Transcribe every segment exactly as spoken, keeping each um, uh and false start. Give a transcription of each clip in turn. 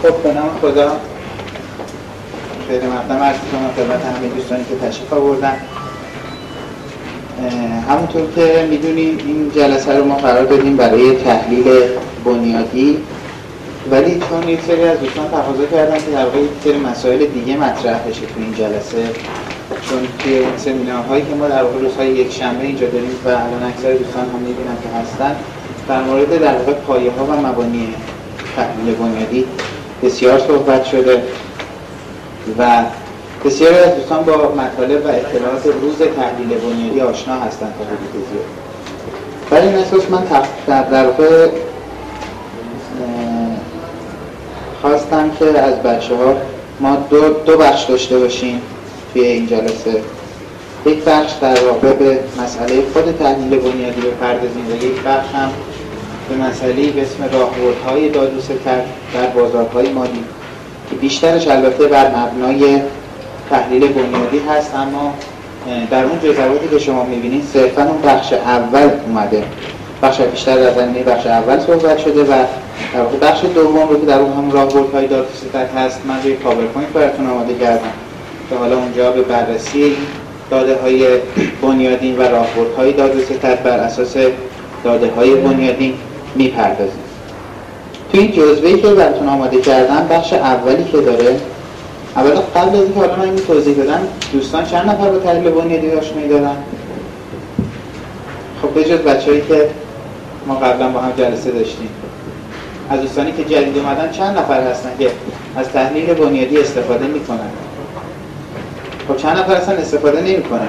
خب به نام خدا خیلی مقدم عرض کنم خدمت همه دوستانی که تشریف آوردن. همونطور که میدونیم این جلسه رو ما قرار دادیم برای تحلیل بنیادی، ولی چون یک سری از دوستان تقاضا کردن که در واقع یک سری مسائل دیگه مطرح بشه تو این جلسه، چون توی این سمینارهایی که ما در واقع روزهای یک شنبه اینجا داریم و الان اکثر دوستان هم می‌بینن که هستن، در مورد در واقع پایه‌ها و مبانی تحلیل بنیادی بسیار صحبت شده و بسیاری از دوستان با مطالب و اطلاعات روز تحلیل بنیادی آشنا هستند تا حدود زیاد. برای این اساس من در واقع خواستم که از بچه‌ها ما دو, دو بخش داشته باشیم توی این جلسه. یک بخش در واقع به مسئله خود تحلیل بنیادی بپردازیم و یک بخش هم به مسئله‌ای به اسم راهبردهای داد و ستد در بازارهای مالی که بیشترش البته بر مبنای تحلیل بنیادی هست، اما در اون جزئیاتی که شما می‌بینید صرفاً اون بخش اول اومده. بخش بیشتر در زمینه بخش اول صحبت شده و در واقع بخش دوم رو که در اون هم راهبردهای داد و ستد هست من روی پاورپوینت براتون آماده کردم که حالا اونجا به بررسی داده‌های بنیادین و راهبردهای داد و ستد بر اساس داده‌های بنیادین میپردازیم. تو این جزوه‌ای که براتون آماده کردم بخش اولی که داره، اولا قبل از اینکه حالا من این توضیح بدم، دوستان چند نفر با تحلیل بنیادی آشنایی دارن؟ خب به جز بچه‌ای که ما قبلا با هم جلسه داشتیم، از دوستانی که جدید اومدن چند نفر هستن که از تحلیل بنیادی استفاده میکنن؟ خب چند نفر هستن استفاده نمیکنن؟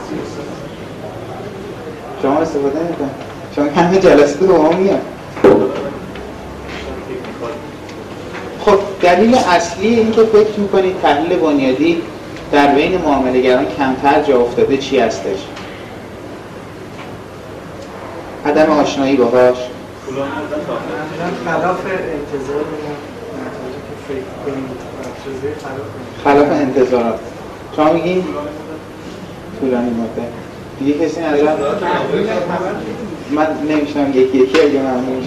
شما استفاده نمیکنن؟ شما همه جلسه رو با ما میان. خب دلیل اصلی این که فکر میکنید تحلیل بنیادی در بین معامله‌گران کمتر جا افتاده چی هستش؟ عدم آشنایی باهاش، خلاف انتظار که فکر کنید، خلاف انتظارات. شما میگین طولانی مدت. دیگه کسی نظر؟ من نمیشنم یکی یکی اگه من نمیشنم.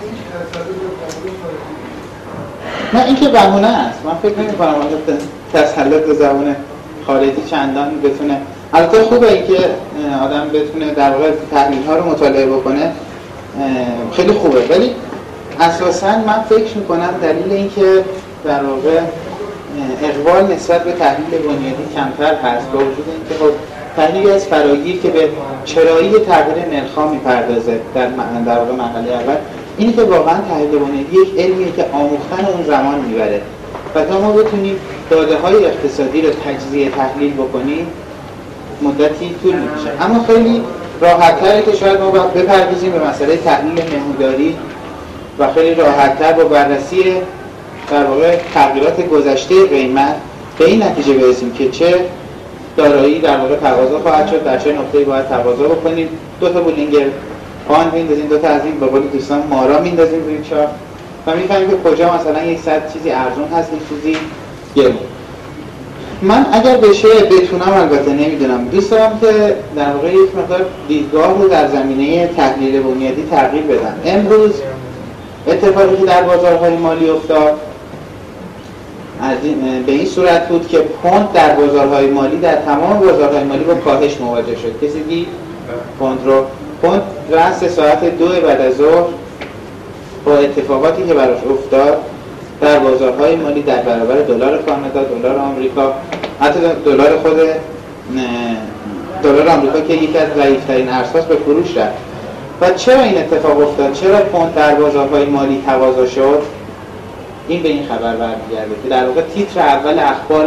نه این که بهونه است. من فکر نمی کنم آنجا تسلط به زبان خارجی چندان بتونه. البته خوبه این که آدم بتونه در واقع تحلیل ها رو مطالعه بکنه، خیلی خوبه، ولی اساساً من فکر میکنم دلیل این که در واقع اقبال نسبت به تحلیل بنیادی کمتر هست با وجود این که خب تحلیلی از فراگیر که به چرایی تغییر نرخ‌ها میپردازه در در واقع مرحله اول، اینه که واقعا تحلیل بنیادی یک علمیه که آموختن اون زمان میبره و تا ما بتونیم داده‌های اقتصادی رو تجزیه تحلیل بکنیم مدتی طول می‌کشه. اما خیلی راحت‌تره که شاید ما بپردازیم به مسئله تحلیل نموداری و خیلی راحت‌تر با بررسی در واقع تغییرات گذشته قیمت به این نتیجه برسیم که چه دارایی در واقع تقاضا خواهد شد، در چه نقطه‌ای باید تقاضا بکنیم، دو تا بولینگر پاند میندازیم، دو تا از این به قول دوستان مارا میندازیم روی چارت و می‌فهمیم که کجا مثلا یک صد چیزی ارزون هست، یک چیزی گرون. من اگر بشه بتونم، البته نمیدونم، دوست دارم که در واقع یک مقدار دیدگاه رو در زمینه تحلیل بنیادی تغییر بدم. امروز اتفاقی که در بازارهای مالی افتاد از این به این صورت بود که پوند در بازارهای مالی، در تمام بازارهای مالی با کاهش مواجه شد. کسی دید پوند رو؟ پوند رأس ساعت دو بعد از ظهر با اتفاقاتی که براش افتاد در بازارهای مالی در برابر دلار کانادا، دلار آمریکا، حتی دلار خود دلار آمریکا که یکی از ضعیف‌ترین ارزهاست به فروش رفت. و چرا این اتفاق افتاد؟ چرا پوند در بازارهای مالی تقاضا شد؟ این به این خبر برمیگرده که در واقع تیتر اول اخبار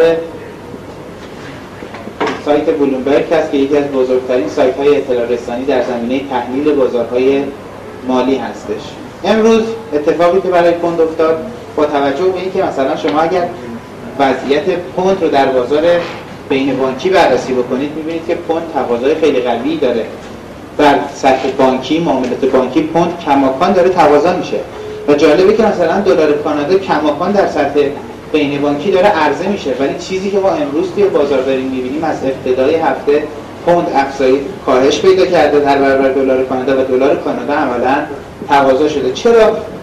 سایت بلومبرگ است که یکی از بزرگترین سایت‌های اطلاع رسانی در زمینه تحلیل بازارهای مالی هستش. امروز اتفاقی که برای پوند افتاد، با توجه به اینکه مثلا شما اگر وضعیت پوند رو در بازار بین بانکی بررسی بکنید، می‌بینید که پوند تقاضای خیلی قوی داره. در سطح بانکی، معاملات بانکی، پوند کماکان داره تقاضا میشه و جالبه که مثلا دلار کانادا کماکان در سطح بین بانکی داره عرضه میشه، ولی چیزی که ما امروز توی بازار داریم می‌بینیم از ابتدای هفته پوند افزایش کاهش پیدا کرده در برابر دلار کانادا و دلار کانادا عملاً تقاضا شده. چرا؟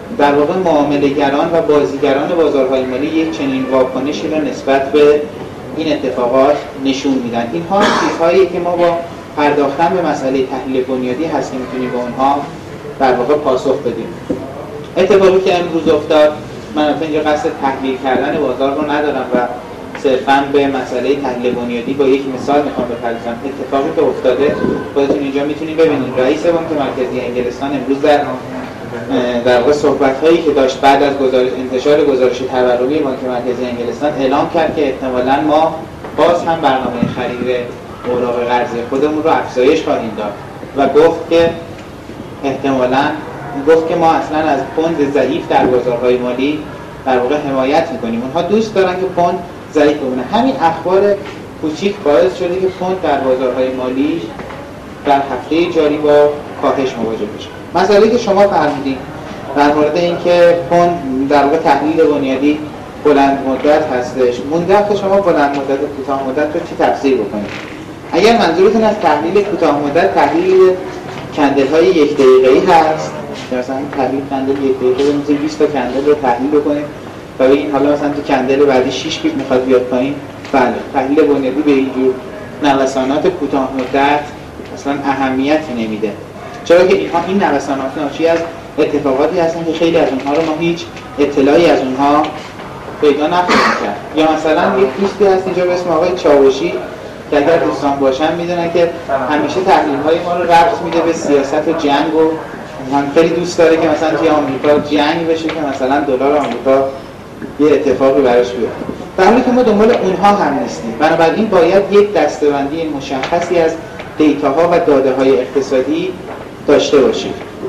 در واقع معامله‌گران و بازیگران بازارهای مالی یک چنین واکنشی را نسبت به این اتفاقات نشون میدن. اینها چیزهایی که ما با پرداختن به مسئله تحلیل بنیادی هستیم میتونیم با اونها در واقع پاسخ بدیم. اتفاقی که امروز افتاد، من البته اینجا قصد تحلیل کردن بازار رو ندارم و صرفاً به مسئله تحلیل بنیادی با یک مثال میخوام بپردازم. اتفاقی که افتاده خودتون اینجا میتونید ببینید. رئیس بانک مرکزی انگلستان امروز در در واقع صحبت‌هایی که داشت بعد از گزارش انتشار گزارش تورمی بانک مرکزی انگلستان اعلام کرد که احتمالاً ما باز هم برنامه خرید اوراق قرضه خودمون رو افزایش خواهیم داد و گفت که احتمالاً گفت که ما اصلاً از پوند ضعیف در بازارهای مالی در واقع حمایت می‌کنیم. اونها دوست دارن که پوند ضعیف بمونه. همین اخبار کوچیک باعث شده که پوند در بازارهای مالی در هفته جاری با کاهش مواجه بشه. مسئله که شما فرمودید در مورد اینکه پوند در واقع تحلیل بنیادی بلند مدت هستش، مونده که شما بلند مدت و کوتاه مدت رو چی تفسیر بکنید؟ اگر منظورتون از تحلیل کوتاه مدت تحلیل کندل های یک دقیقه‌ای هست، مثلا تحلیل کندل یک دقیقه بنویسید بیست تا کندل رو تحلیل بکنید و ببین حالا مثلا تو کندل بعدی شش پیپ میخواد بیاد پایین، بله تحلیل بنیادی به این جور نوسانات کوتاه مدت اصلا اهمیتی نمیده، چرا که اینها این نوسانات ناشی از اتفاقاتی هستن که خیلی از اونها رو ما هیچ اطلاعی از اونها پیدا نخواهیم کرد. یا مثلا یک دوستی هست اینجا به اسم آقای چاوشی که اگر دوستان باشن میدونن که همیشه تحلیل های ما رو ربط میده به سیاست و جنگ و هم خیلی دوست داره که مثلا توی آمریکا جنگ بشه که مثلا دلار آمریکا یه اتفاقی براش بیفته، در حالی که ما دنبال اونها هم نیستیم. بنابراین باید یک دسته‌بندی مشخصی از دیتاها و داده‌های اقتصادی داشته باشیم.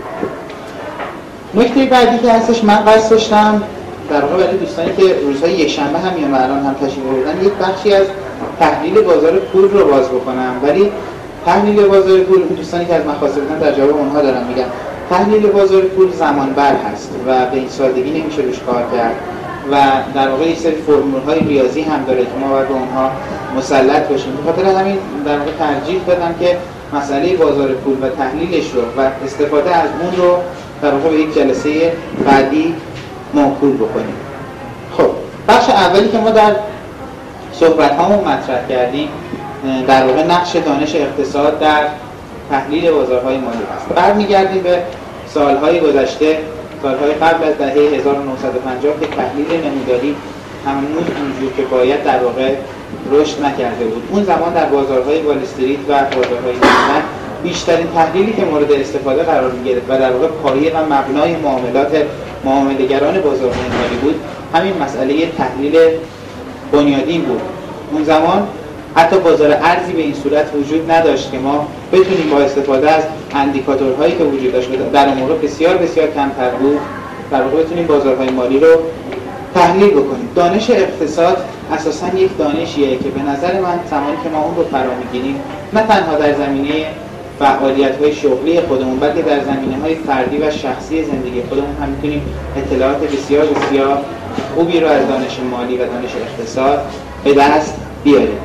نکته بعدی که هستش، من قصد داشتم در واقع برای دوستانی که روزهای یکشنبه هم میان الان هم تشریف آوردن یک بخشی از تحلیل بازار پول رو باز بکنم، ولی تحلیل بازار پول دوستانی که از مخاطب بودن در جواب اونها دارم میگم تحلیل بازار پول زمان بر هست و به این سادگی نمیشه روش کار کرد و در واقع یک سری فرمول‌های ریاضی هم داره که ما باید به اونها مسلط باشیم. به خاطر همین در واقع ترجیح دادم که مسئله بازار پول و تحلیلش رو و استفاده از اون رو در واقع به یک جلسه بعدی موکول بکنیم. خب بخش اولی که ما در صحبت‌هامون مطرح کردیم در واقع نقش دانش اقتصاد در تحلیل بازارهای مالی است. برمیگردیم به سالهای گذشته، سالهای قبل از دهه هزار و نهصد و پنجاه که تحلیل نموداری هنوز اونجور که باید در واقع رشد نکرده بود. اون زمان در بازارهای وال استریت و بازارهای لندن بیشترین تحلیلی که مورد استفاده قرار می‌گرفت و در واقع پایه و مبنای معاملات معامله‌گران بازارهای مالی بود، همین مسئله تحلیل بنیادین بود. اون زمان حتی بازار ارزی به این صورت وجود نداشت که ما بتونیم با استفاده از اندیکاتورهایی که وجود داشت در اون موقع بسیار بسیار کمتر بود در واقع بتونیم بازارهای مالی رو تحلیل بکنیم. دانش اقتصاد اساساً یک دانشیه که به نظر من زمانی که ما اون رو فرا می‌گیریم نه تنها در زمینه فعالیت‌های شغلی خودمون بلکه در زمینه‌های فردی و شخصی زندگی خودمون هم می‌تونیم اطلاعات بسیار بسیار خوبی رو از دانش مالی و دانش اقتصاد به دست بیاریم.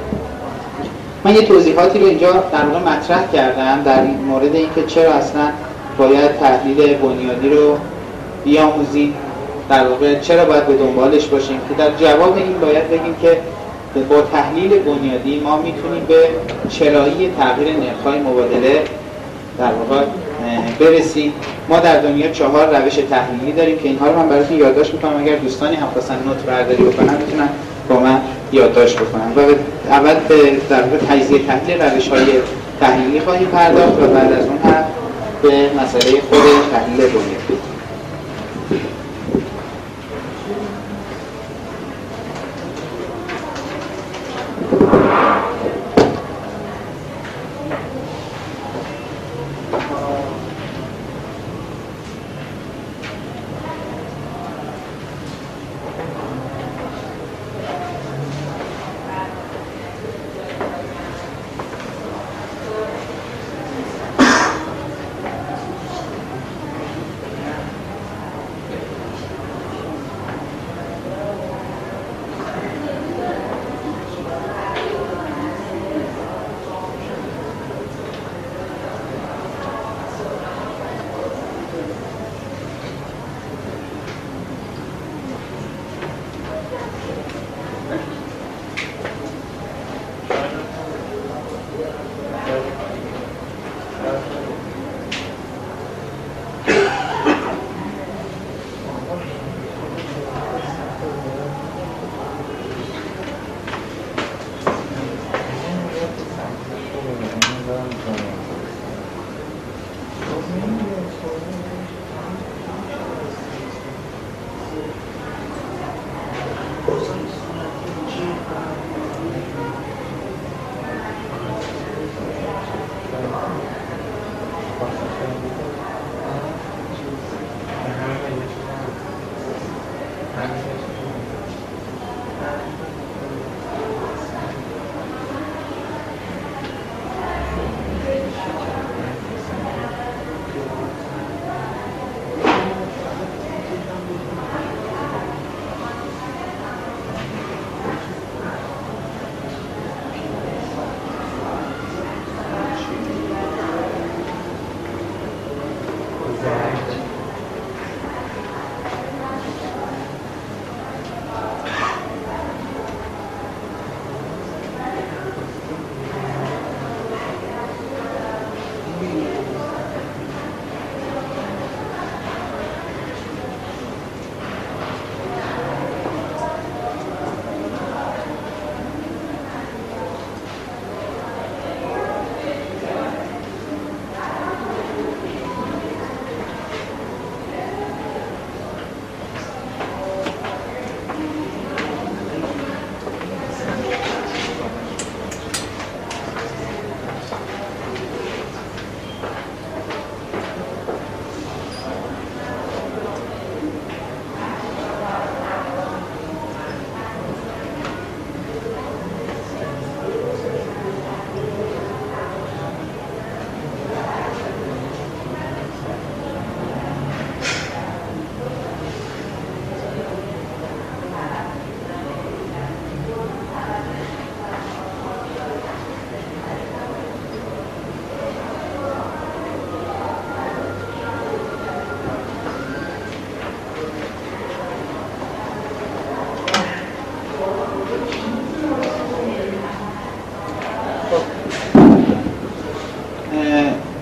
من یه توضیحاتی رو اینجا در واقع مطرح کردم در مورد اینکه چرا اصلا باید تحلیل بنیادی رو بیاموزیم، در واقع چرا باید به دنبالش باشیم، که در جواب این باید بگیم که با تحلیل بنیادی ما میتونیم به چرایی تغییر نرخ‌های مبادله در واقع برسیم. ما در دنیا چهار روش تحلیلی داریم که اینها رو من براتون یادداشت می‌کنم، اگر دوستانی هم خواستن نوت برداری بکنن میتونن با من یادداشت بکنم. و اول به در واقع تجزیه تحلیل روش‌های تحلیلی خواهیم پرداخت و بعد از اون هم به مسئله خود تحلیل بنیادی.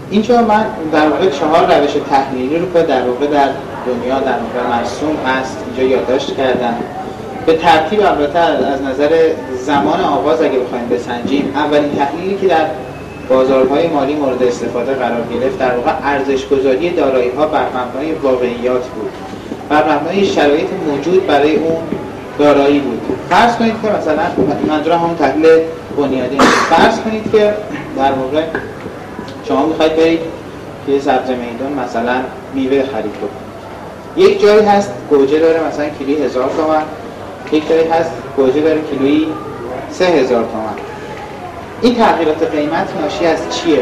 اینجا من در واقع چهار روش تحلیلی رو که در واقع در دنیا در واقع مرسوم هست اینجا یادداشت کردم. به ترتیب البته از نظر زمان آغاز اگه بخوایم بسنجیم، اولین تحلیلی که در بازارهای مالی مورد استفاده قرار گرفت در واقع ارزش‌گذاری دارایی‌ها بر مبنای واقعیات بود، بر مبنای شرایط موجود برای اون دارایی بود. فرض کنید که مثلا منظورم همون تحلیل بنیادی است. فرض کنید که در واقع شما می‌خواید برید توی سبز میدان مثلا میوه خرید بکنید. یک جایی هست گوجه داره مثلا کیلویی هزار تومان، یک جایی هست گوجه داره کیلویی سه هزار تومان. این تغییرات قیمت ناشی از چیه؟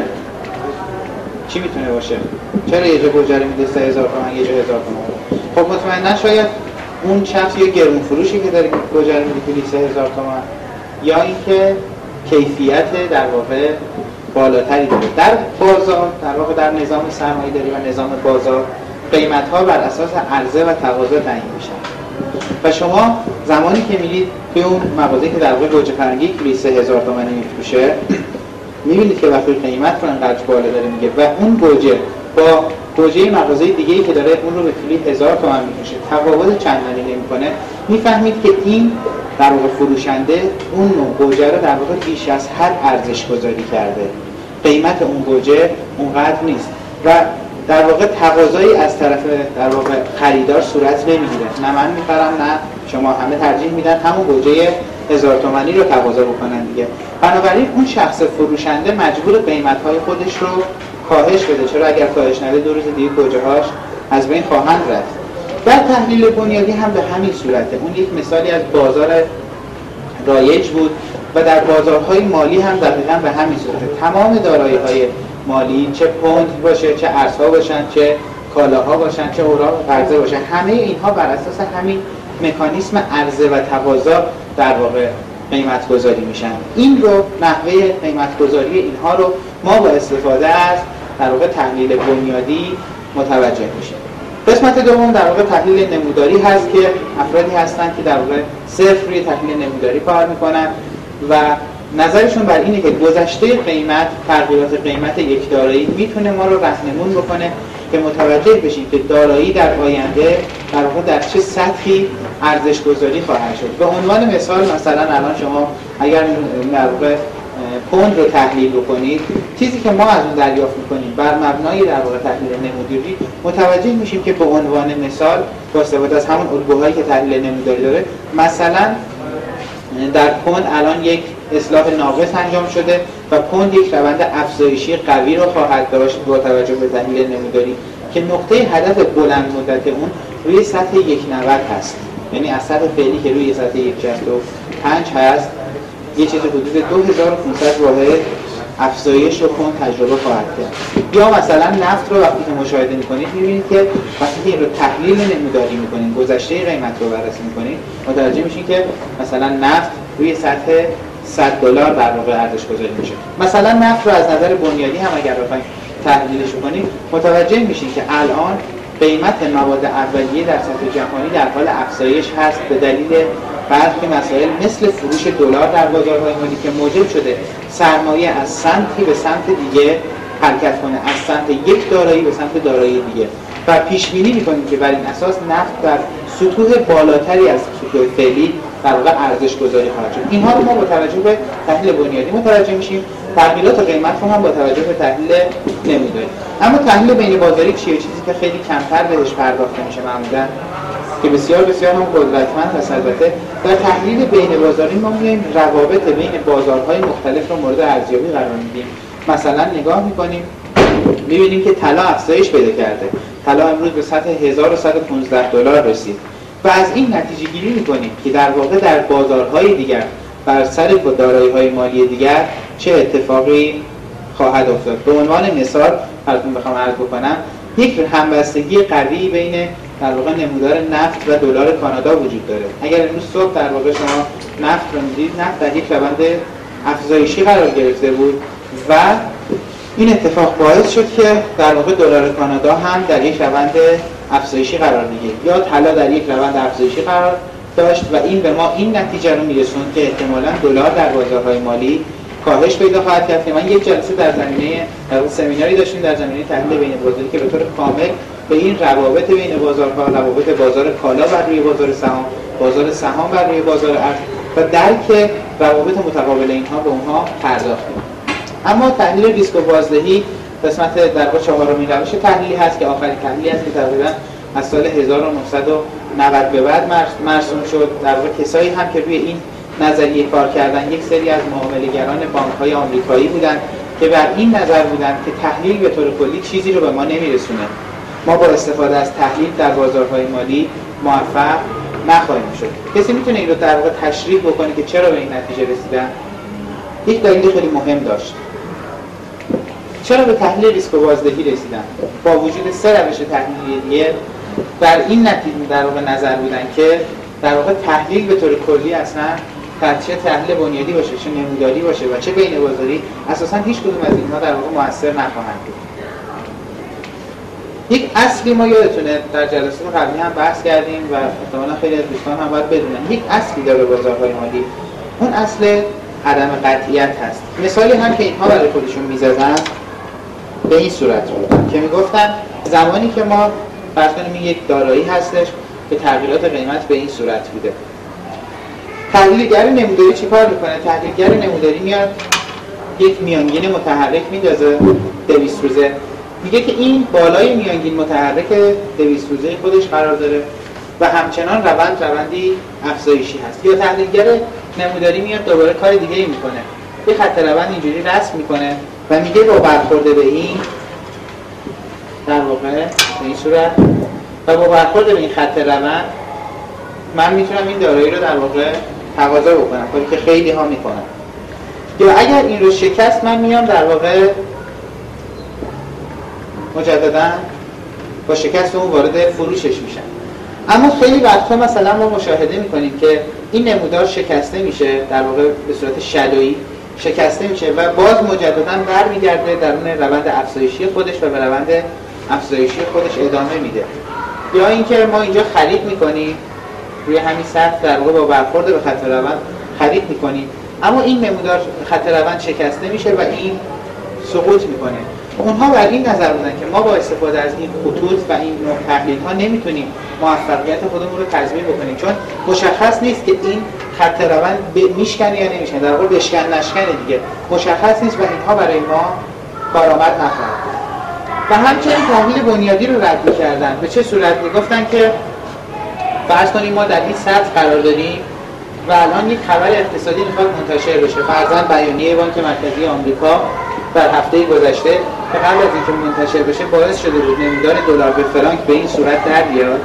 چی میتونه باشه؟ چرا یه جا گوجه رو میده سه هزار تومان، یه جا هزار تومان؟ خب مطمئنا شاید اون شخص یه گرون فروشی که داره گوجه رو میده کیلویی سه هزار تومان، یا اینکه کیفیت در واقع بالاتری داره. در بازار در واقع در نظام سرمایه‌داری و نظام بازار قیمت‌ها بر اساس عرضه و تقاضا تعیین میشن و شما زمانی که میرید توی اون مغازه‌ای که در واقع گوجه فرنگی کیلویی سه هزار تومانی میفروشه، میبینید که وقتی قیمت رو انقدر بالا داره میگه و اون گوجه با گوجه مغازه دیگه‌ای که داره اون رو به کیلویی هزار تومان میفروشه تفاوت چندانی نمی‌کنه، میفهمید که این در واقع فروشنده اون نوع گوجه رو در واقع بیش از حد ارزش گذاری کرده. قیمت اون گوجه اونقدر نیست و در واقع تقاضایی از طرف در واقع خریدار صورت نمیگیره. نه من میخرم نه شما، همه ترجیح میدن همون گوجه هزار تومانی رو تقاضا بکنن دیگه. بنابراین اون شخص فروشنده مجبور قیمت‌های خودش رو کاهش بده، چرا اگر کاهش نده دو روز دیگه گوجه‌هاش از بین خواهند رفت. در تحلیل بنیادی هم به همین صورته. اون یک مثالی از بازار رایج بود و در بازارهای مالی هم دقیقاً به همین صورته. تمام دارایی‌های مالی، چه پوند باشه، چه ارزها باشن، چه کالاها باشن، چه اوراق قرضه باشن، همه اینها بر اساس همین مکانیسم عرضه و تقاضا در واقع قیمت گذاری میشن. این رو نحوه قیمت گذاری اینها رو ما با استفاده از در واقع تحلیل بنیادی متوجه میشیم. قسمت دوم در واقع تحلیل نموداری هست که افرادی هستن که در واقع صرف روی تحلیل نموداری کار میکنن و نظرشون بر اینه که گذشته قیمت، تغییرات قیمت یک دارایی میتونه ما رو راهنمون بکنه که متوجه بشیم که دارایی در آینده در واقع در چه سطحی ارزش گذاری خواهد شد. به عنوان مثال مثلا الان شما اگر در واقع پوند رو تحلیل بکنید، چیزی که ما از اون دریافت میکنیم بر مبنای در واقع تحلیل نموداری متوجه میشیم که به عنوان مثال با استفاده از همون الگوهایی که تحلیل نموداری داره، مثلا در پوند الان یک اصلاح ناقص انجام شده و پوند یک روند افزایشی قوی رو خواهد داشت با توجه به تحلیل نموداری که نقطه هدف بلند مدت اون روی سطح یک نود هست، یعنی از سطح فعلی که روی سطح یک شصت و پنج هست یه چیز حدود دو هزار و پانصد واحد افزایش رو پوند تجربه خواهد کرد. یا مثلا نفت رو وقتی که مشاهده می‌کنید می‌بینید که وقتی که این رو تحلیل نموداری می‌کنید، گذشته قیمت رو بررسی می‌کنید، متوجه میشین که مثلا نفت روی سطح صد دلار در واقع ارزش گذاری میشه. مثلا نفت رو از نظر بنیادی هم اگر بخواید تحلیلش کنید، متوجه میشین که الان قیمت مواد اولیه در سطح جهانی در حال افزایش هست به دلیل برخی مسائل مثل فروش دلار در بازارهای مالی که موجب شده سرمایه از سمتی به سمت دیگه حرکت کنه، از سمت یک دارایی به سمت دارایی دیگه و پیش بینی می‌کنیم که بر این اساس نفت در سطوح بالاتری از سطوح فعلی در واقع ارزش گذاری خواهد شد. اینها رو ما با توجه به تحلیل بنیادی متوجه میشیم، تحلیلات قیمت رو هم با توجه به تحلیل نموداری. اما تحلیل بین بازاری چیه؟ چیزی که خیلی کمتر بهش پرداخته میشه معمولاً که بسیار بسیار هم قدرتمند هست. البته در تحلیل بین بازاری ما میایم روابط بین بازارهای مختلف رو مورد ارزیابی قرار میدیم. مثلا نگاه میکنیم میبینیم که طلا افزایش پیدا کرده، طلا امروز به سطح هزار و صد و پانزده دلار رسید و از این نتیجه گیری میکنیم که در واقع در بازارهای دیگر بر سر دارایی‌های مالی دیگر چه اتفاقی خواهد افتاد. به عنوان مثال براتون بخوام عرض بکنم، یک همبستگی قوی بین در واقع نمودار نفت و دلار کانادا وجود داره. اگر امروز صبح در واقع شما نفت رو می‌دید، نفت در یک روند افزایشی قرار گرفته بود و این اتفاق باعث شد که در واقع دلار کانادا هم در یک روند افزایشی قرار بگیره، یا طلا در یک روند افزایشی قرار داشت و این به ما این نتیجه رو میرسوند که احتمالاً دلار در بازارهای مالی کاهش پیدا خواهد کرد. که من یک جلسه در زمینه در سمیناری داشتیم در زمینه تحلیل بین بازاری که به طور کامل به این روابط بین بازارها، روابط بازار کالا بر روی بازار سهام، بازار سهام بر روی بازار ارز و درک روابط متقابل اینها به اونها پرداختیم. اما تحلیل ریسک و بازدهی قسمت در واقع چهارمین روش تحلیلی هست که آخرین تحلیلی است که تقریبا از سال هزار و نهصد و نود به بعد مرسوم شد. در واقع کسایی هم که روی این نظریه کار کردن یک سری از معامله‌گران بانک‌های آمریکایی بودند که بر این نظر بودند که تحلیل به طور کلی چیزی رو به ما نمیرسونه. ما با استفاده از تحلیل در بازارهای مالی موفق نخواهیم شد. کسی میتونه این رو در واقع تشریح بکنه که چرا به این نتیجه رسیدن؟ یک دلیل خیلی مهم داشت. چرا به تحلیل ریسک و بازدهی رسیدن؟ با وجود سه روش تحلیلی دیگه بر این نتیجه در واقع نظر بودن که در واقع تحلیل به طور کلی اصلا چه تحلیل بنیادی باشه، چه نموداری باشه و چه بین بازاری، اساسا هیچ کدوم از اینها در واقع مؤثر نخواهند بود. یک اصلی ما یادتونه در جلسات قبلی هم بحث کردیم و احتمالاً خیلی از دوستان هم باید بدونن، یک اصلی داره بازارهای مالی، اون اصل عدم قطعیت هست. مثالی هم که اینها برای خودشون می‌زدن به این صورت بود که میگفتن زمانی که ما فرض کنیم یک دارایی هستش که تغییرات قیمت به این صورت بوده، تحلیلگر نموداری چیکار میکنه؟ تحلیلگر نموداری میاد یک میانگین متحرک میندازه دویست روزه، میگه که این بالای میانگین متحرک دویست روزه خودش قرار داره و همچنان روند روندی افزایشی هست. یا تحلیلگر نموداری میاد دوباره کار دیگه ای میکنه، یه خط روند اینجوری رسم میکنه و میگه با برخورد به این در واقع به این صورت و با برخورد به این خط روند من میتونم این دارایی رو در واقع تقاضا بکنم، کاری که خیلی ها میکنن. یا اگر این رو شکست من میام در واقع مجددا با شکست اون وارد فروشش میشم. اما خیلی وقتا مثلا ما مشاهده میکنیم که این نمودار شکسته میشه، در واقع به صورت شادویی شکسته میشه و باز مجددا برمیگرده در اون روند افزایشی خودش و به روند افزایشی خودش ادامه میده. یا اینکه ما اینجا خرید میکنیم روی همین سطح در واقع با برخورد به خط روند خرید میکنیم، اما این نمودار خط روند شکسته میشه و این سقوط میکنه. اونها بر این نظر بودن که ما با استفاده از این خطوط و این نوع تحلیل ها نمیتونیم موفقیت خودمون رو تضمین بکنیم، چون مشخص نیست که این خط روند میشکنه یا نمیشکنه، در واقع بشکن نشکنه دیگه، مشخص نیست و اینها برای ما کارآمد نخواهد بود. و همچنین تحلیل بنیادی رو رد می‌کردن. به چه صورت؟ میگفتن که فرض کنیم ما در این سطح قرار داریم و الان یک خبر اقتصادی میخواد منتشر بشه، فرضاً بیانیه بانک مرکزی آمریکا در هفته گذشته که قبل از اینکه منتشر بشه باعث شده بود نمودار دلار به فرانک به این صورت در بیاد.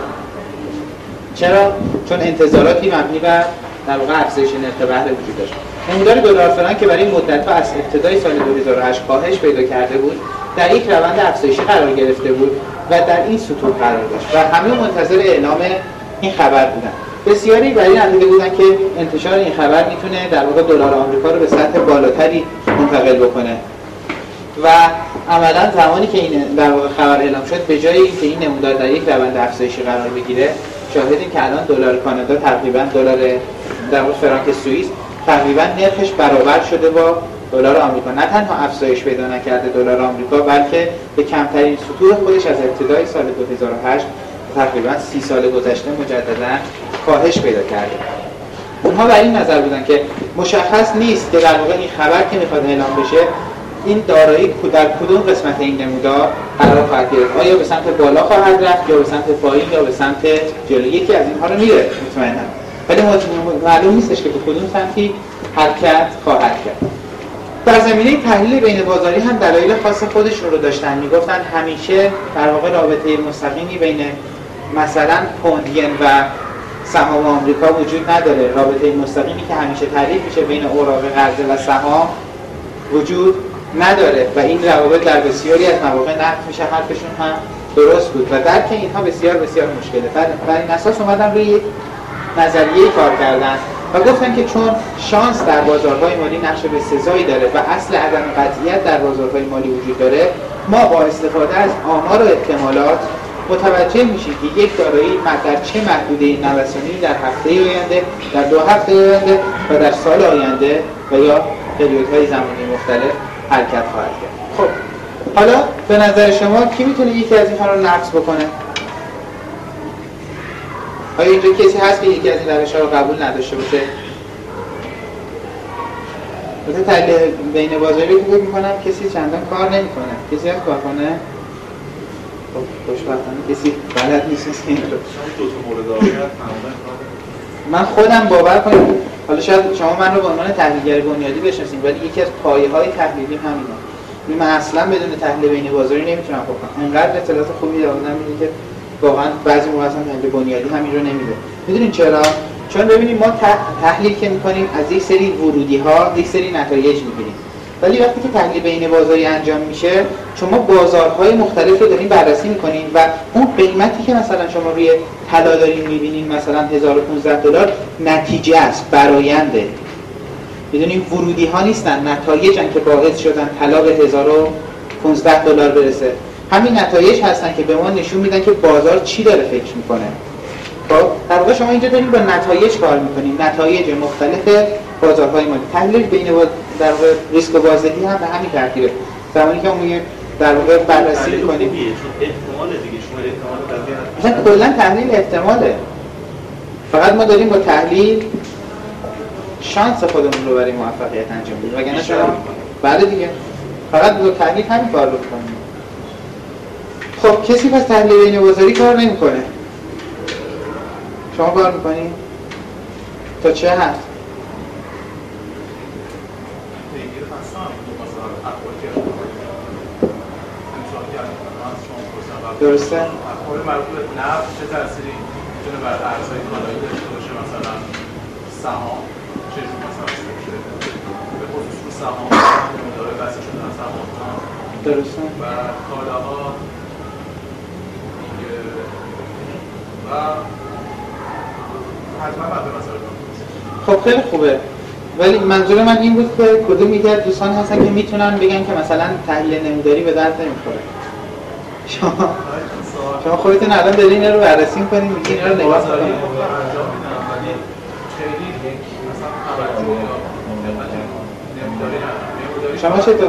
چرا؟ چون انتظاراتی مبنی بر در واقع افزایش نرخ بهره وجود داشت. نمودار دلار فرانک که برای مدت‌ها از ابتدای سال دو هزار و هشت کاهش پیدا کرده بود، در یک روند افزایشی قرار گرفته بود و در این سطوح قرار داشت و همه منتظر اعلام این خبر بودن. بسیاری بر این عقیده بودن که انتشار این خبر میتونه در واقع دلار آمریکا رو به سطح بالاتری منتقل بکنه و عملاً زمانی که این در واقع خبر اعلام شد، به جای اینکه این نمودار در یک روند افزایشی قرار بگیره، شاهدیم که الان دلار کانادا تقریباً دلار در واقع فرانک سوئیس تقریباً نرخش برابر شده با دلار آمریکا. نه تنها افزایش پیدا نکرده دلار آمریکا، بلکه به کمترین سطوح خودش از ابتدای سال دو هزار و هشت تقریباً سی سال گذشته مجدداً کاهش پیدا کرده. اونها بر این نظر بودن که مشخص نیست که در واقع این خبر که میخواد اعلام بشه این دارایی در کدوم قسمت این نمودار قرار خواهد گرفت، آیا به سمت بالا خواهد رفت یا به سمت پایین یا به سمت جلو. یکی از اینها رو میره مطمئنا، ولی معلوم نیستش که به کدوم سمتی حرکت خواهد کرد. در زمینه تحلیل بین بازاری هم دلایل خاص خودشون رو داشتن. میگفتن همیشه در واقع رابطه مستقیمی بین مثلا پوند ین و سهام آمریکا وجود نداره. رابطه مستقیمی که همیشه تعریف میشه بین اوراق قرضه و سهام وجود نداره و این روابط در بسیاری از مواقع نقد میشه. حرفشون هم درست بود و درک اینها بسیار بسیار مشکله. بر این اساس اومدن روی یک نظریه کار کردن و گفتن که چون شانس در بازارهای مالی نقش بسزایی داره و اصل عدم قطعیت در بازارهای مالی وجود داره، ما با استفاده از آمار و احتمالات متوجه میشیم که یک دارایی در چه محدوده نوسانی در هفته آینده، در دو هفته آینده و در سال آینده و یا پریودهای زمانی مختلف حرکت خواهد کرد. خب حالا به نظر شما کی میتونه یکی از اینها رو نقض بکنه؟ آیا اینجا کسی هست که یکی از این روش‌ها رو قبول نداشته باشه؟ مثلا تحلیل بین بازاری رو فکر می‌کنم کسی چندان کار نمی‌کنه. کسی هست کار کنه؟ خب خوشبختانه کسی بلد نیست که این رو. دو تا مورد آخر من خودم باور کنم، حالا شاید شما من رو به عنوان تحلیلگر بنیادی بشناسید، ولی یکی از پایه‌های تحلیلی همینه. من اصلا بدون تحلیل بین بازاری نمیتونم بکنم. انقدر اطلاعات خوبی دارم میدونم که واقعا بعضی موقع اصلا تحلیل بنیادی همین رو نمیده. میدونین چرا؟ چون ببینید ما تحلیل که میکنیم از یک سری ورودی ها یک سری نتایج میگیریم، ولی وقتی که تحلیل بین بازاری انجام میشه شما بازارهای مختلف رو دارین بررسی میکنین و اون قیمتی که مثلا شما روی طلا دارین میبینین مثلا هزار و پانصد دلار نتیجه است، براینده. میدونین ورودی ها نیستن، نتایجن که باعث شدن طلا به هزار و پانصد دلار برسه. همین نتایج هستن که به ما نشون میدن که بازار چی داره فکر میکنه. خب در واقع شما اینجا دارین با نتایج کار میکنین، نتایج مختلف بازارهای مالی. تحلیل بین در واقع ریسک و بازدهی هم به همین ترتیبه. زمانی که ما در واقع بررسی میکنیم احتمال دیگه شما احتمال در کلا تحلیل احتماله. فقط ما داریم با تحلیل شانس خودمون رو برای موفقیت انجام بدیم. وگرنه شما بله دیگه فقط با تحلیل همین کار رو کنیم. خب کسی پس تحلیل بین بازاری کار نمیکنه. شما کار میکنی؟ تا چه حد؟ درسته؟ اخبار مربوط به نفت چه تأثیری میتونه بر ارزهای کالایی داشته باشه؟ مثلا سهام چجور مثلا میشه؟ به خصوص رو سهام داره بحث شدن سهام درسته؟ و کالاها و حتما بعد مثلا خب خیلی خوبه، ولی منظور من این بود که کدوم یکی از دوستان هستن که میتونن بگن که مثلا تحلیل نموداری به درد نمیخوره. شما شما خودتون الان دارین اینا رو بررسی می‌کنین، میگین اینا رو نگاه کنین. شما چطور؟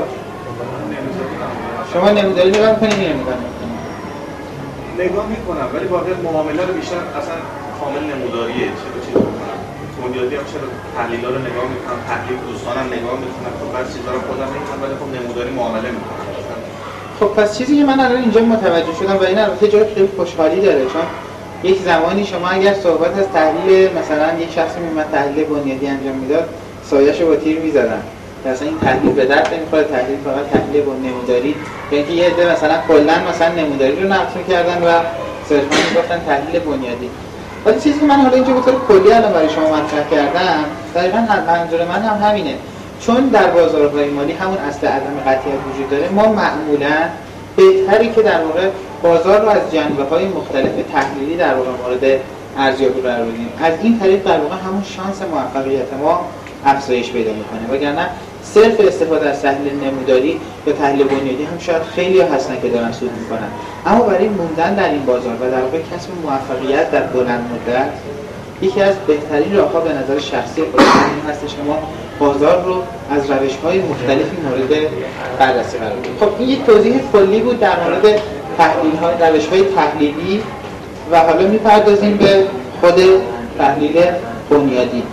شما نموداری نگاه می‌کنین یا نگاه نمی‌کنین؟ نگاه میکنم ولی واقعا معامله رو بیشتر اصلا کامل نموداریه. چرا چیزا می‌کنم؟ بنیادی هم چرا تحلیل‌ها رو نگاه می‌کنم، تحلیل دوستانم نگاه می‌کنم، خب بعضی چیزا رو خودم نمی‌کنم ولی خب نموداری معامله می‌کنم. خب پس چیزی که من الان اینجا متوجه شدم و این البته جای خیلی خوشحالی داره، چون یک زمانی شما اگر صحبت از تحلیل مثلا یک شخصی میومد تحلیل بنیادی انجام میداد سایه‌شو با تیر می‌زدن. مثلا این تحلیل به درد نمی‌خوره، تحلیل فقط تحلیل با نموداری، یعنی که یه عده مثلا کلاً مثلا نموداری رو نقد می‌کردن و صرفاً می‌گفتن تحلیل بنیادی. ولی چیزی که من حالا اینجا به طور کلی الان برای شما مطرح کردم دقیقاً منظور من هم همینه. چون در بازارهای مالی همون اصل عدم قطعیت وجود داره، ما معمولاً بهتری که در واقع بازار رو از جنبه‌های مختلف تحلیلی در واقع مورد ارزیابی قرار بدیم. از این طریق در واقع همون شانس موفقیت ما افزایش پیدا می‌کنه. وگرنه صرف استفاده از تحلیل نموداری یا تحلیل بنیادی هم شاید خیلی هستن که دارن سود می‌کنن، اما برای موندن در این بازار و در واقع کسب موفقیت در بلند مدت یکی از بهترین راه‌ها به نظر شخصی خودم این هستش که ما بازار رو از روش‌های مختلفی مورد بررسی قرار بدیم. خب این یک توضیح کلی بود در مورد تحلیل‌های روش‌های تحلیلی و حالا می‌پردازیم به خود تحلیل بنیادی.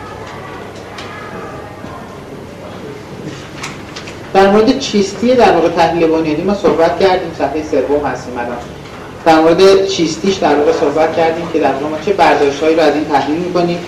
در مورد چیستی در واقع تحلیل بنیادی ما صحبت کردیم، صفحه سوم هستیم الان. در مورد چیستیش در واقع صحبت کردیم که در واقع ما چه برداشت‌هایی رو از این تحلیل می‌کنیم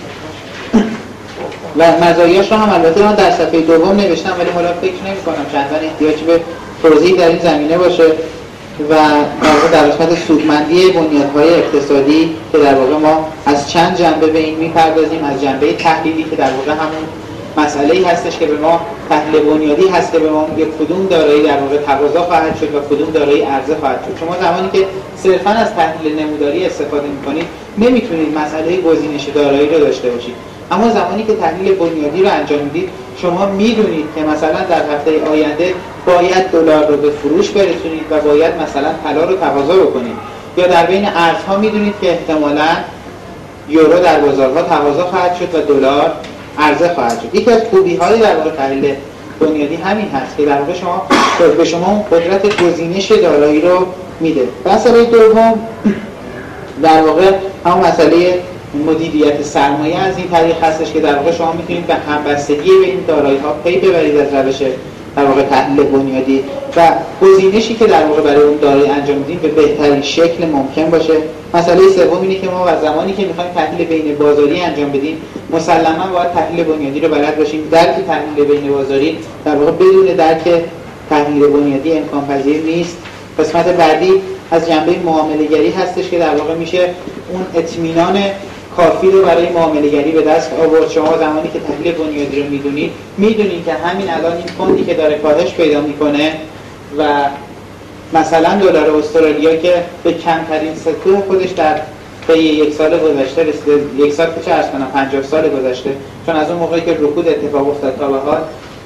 و مزایاش رو هم البته من در صفحه دوم نوشتم، ولی حالا فکر نمی‌کنم چندان احتیاجی به توضیح در این زمینه باشه و در واقع در قسمت سودمندی بنیادهای اقتصادی که در واقع ما از چند جنبه به این می‌پردازیم، از جنبه تحلیلی که در واقع همون مسئله‌ای هستش که به ما تحلیل بنیادی هست که به ما میگه کدوم دارایی در واقع تقاضا خواهد شد و کدوم دارایی عرضه خواهد شد. شما زمانی که صرفاً از تحلیل نموداری استفاده می‌کنید نمیتونید مسئله گزینش دارایی رو داشته باشید، اما زمانی که تحلیل بنیادی رو انجام میدید شما میدونید که مثلا در هفته آینده باید دلار رو به فروش برسونید و باید مثلا طلا رو تقاضا بکنید، یا در بین ارزها میدونید که احتمالاً یورو در بازارها تقاضا خواهد شد و دلار عرضه خواهد شد. یکی از خوبی‌های در واقع تحلیل بنیادی همین هست که در واقع شما به شما قدرت گزینش دارایی رو میده. مسئله دوم در واقع همون مسئله مدیریت سرمایه از این طریق هستش که در واقع شما میتونید به همبستگی به این دارایی‌ها پی ببرید از روش در واقع تحلیل بنیادی و گزینشی که در واقع برای اون دارایی انجام میدین به بهترین شکل ممکن باشه. مسئله سوم اینه که ما از زمانی که میخوایم تحلیل بین بازاری انجام بدیم مسلماً باید تحلیل بنیادی رو بلد باشیم. درک تحلیل بین بازاری در واقع بدون درک تحلیل بنیادی امکان پذیر نیست. قسمت بعدی از جنبه معامله‌گری هستش که در واقع میشه اون اطمینان کافی رو برای معامله‌گری به دست آورد. شما زمانی که تحلیل بنیادی رو میدونید میدونید که همین الان این فوندی که داره کاهش پیدا میکنه و مثلا دلار استرالیا که به کمترین سطوح خودش در طی یک سال گذشته رسیده، یک سال که چه عرض کنم پنجاه سال گذشته، چون از اون موقعی که رکود اتفاق افتاد تا به حال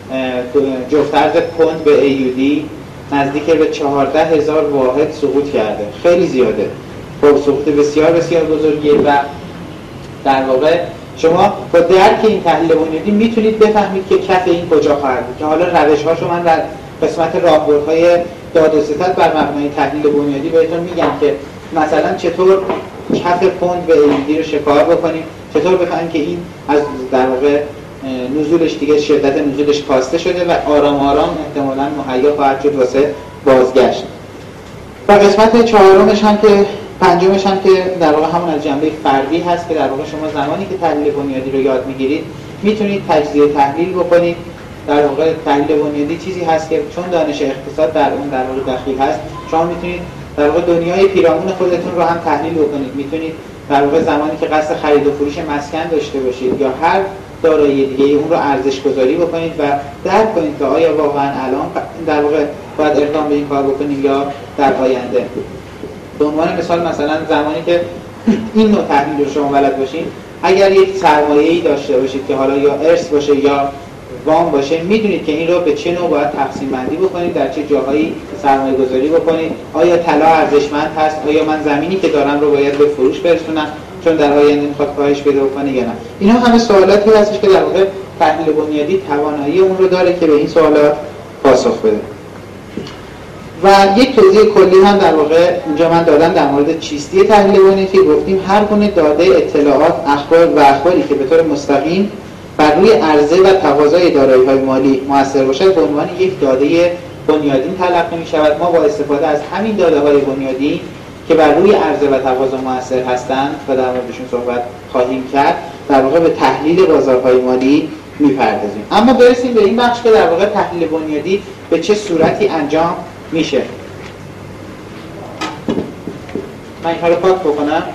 جفت ارز پوند به ایودی نزدیک به چهارده هزار واحد سقوط کرده. خیلی زیاده، خب سقوط بسیار بسیار بزرگیه و در واقع شما با درک این تحلیل بنیادی میتونید بفهمید که کف این کجا خواهد بود که حالا روش‌هاشو من در قسمت راهبردهای داد و ستد بر مبنای تحلیل بنیادی بهتون میگم که مثلا چطور کف پوند به ایودی رو شکار بکنیم، چطور بفهمیم که این از در واقع نزولش دیگه شدت نزولش کاسته شده و آرام آرام احتمالاً مهیا خواهد شد واسه بازگشت. و قسمت چهارمش هم که پنجمش هم که در واقع همون از جنبه فردی هست که در واقع شما زمانی که تحلیل بنیادی رو یاد میگیرید میتونید تجزیه تحلیل بکنید. در واقع تحلیل بنیادی چیزی هست که چون دانش اقتصاد در اون در واقع دخیل هست، شما میتونید در واقع دنیای پیرامون خودتون رو هم تحلیل بکنید. میتونید در واقع زمانی که قصد خرید و فروش مسکن داشته باشید یا هر دارایی دیگه اون رو ارزش گذاری بکنید و درک کنید که آیا واقعا الان در واقع باید اقدام به این کار بکنید یا در آینده. به عنوان مثال مثلا زمانی که این نوع تحلیل رو شما بلد باشین، اگر یک سرمایه‌ای داشته باشید که حالا یا ارث باشه یا وام باشه، میدونید که این رو به چه نوع باید تقسیم بندی بکنید، در چه جاهایی سرمایه گذاری بکنید. آیا طلا ارزشمند هست؟ آیا من زمینی که دارم رو باید به فروش برسونم چون در آینده میخواد کاهش پیدا بکنه یا نه؟ اینا همه سوالاتی هستش که در واقع تحلیل بنیادی توانایی اون رو داره که به این سوالات پاسخ بده. و یک توضیح کلی هم در واقع اینجا من دادم در مورد چیستی تحلیل بنیادی. گفتیم هر گونه داده، اطلاعات، اخبار و اخباری که به طور مستقیم بر روی عرضه و تقاضای دارایی‌های مالی مؤثر باشد به عنوان یک داده بنیادین تلقی می‌شود. ما با استفاده از همین داده‌های بنیادی که بر روی عرضه و تقاضا مؤثر هستند و در موردشون صحبت خواهیم کرد، در واقع به تحلیل بازارهای مالی می‌پردازیم. اما برسیم به این بخش که در واقع تحلیل بنیادی به چه صورتی انجام میشه. من این رو پاک بکنم.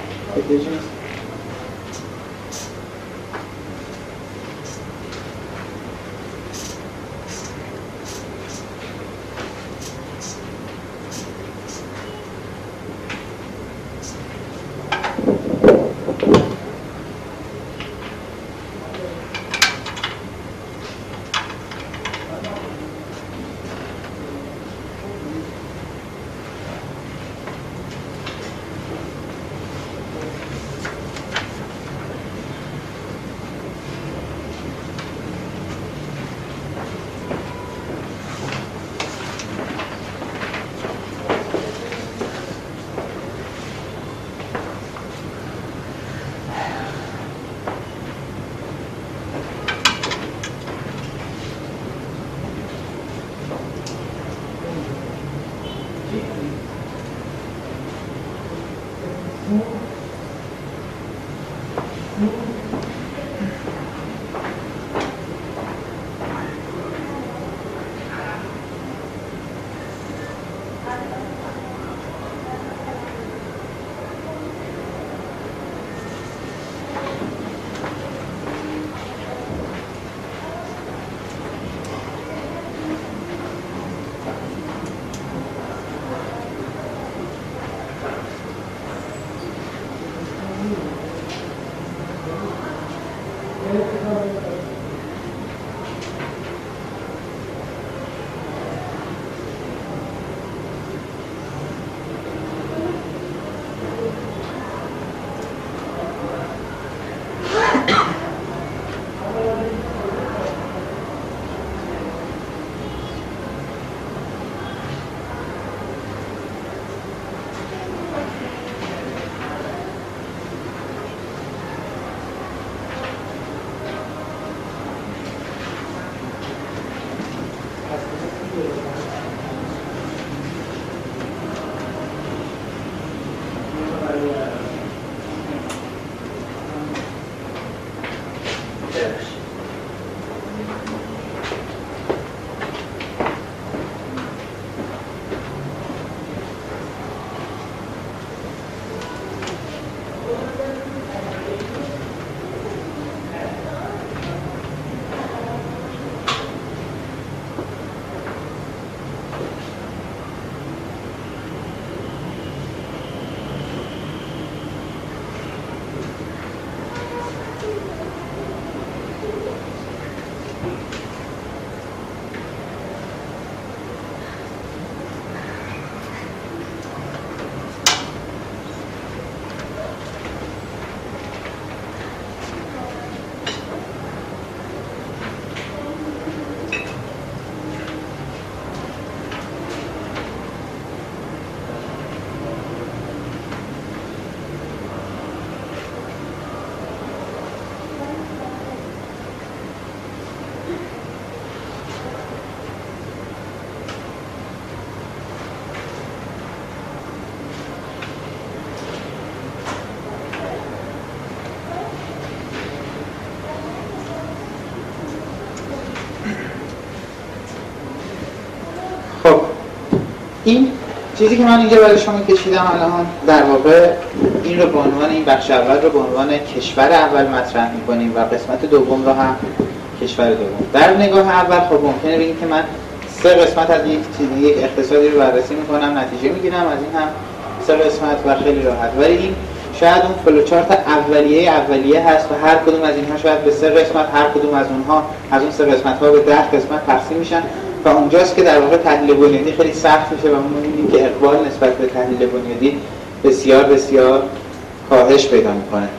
این چیزی که من اینجا برای شما کشیدم الان در واقع این رو به عنوان این بخش اول رو به عنوان کشور اول مطرح می‌کنیم و قسمت دوم رو هم کشور دوم. در نگاه اول خب ممکنه بگیم که من سه قسمت از یک چیز یک اقتصادی رو بررسی می‌کنم، نتیجه می‌گیرم، از این هم سه قسمت و خیلی راحت. ولی این شاید اون فلوچارت اولیه اولیه هست و هر کدوم از اینها شاید به سه قسمت، هر کدوم از اونها از اون سه قسمت‌ها به ده قسمت تقسیم میشن و اونجاست که در واقع تحلیل بنیادی خیلی سخت میشه و ما می‌بینیم که اقبال نسبت به تحلیل بنیادی بسیار بسیار کاهش پیدا می‌کنه.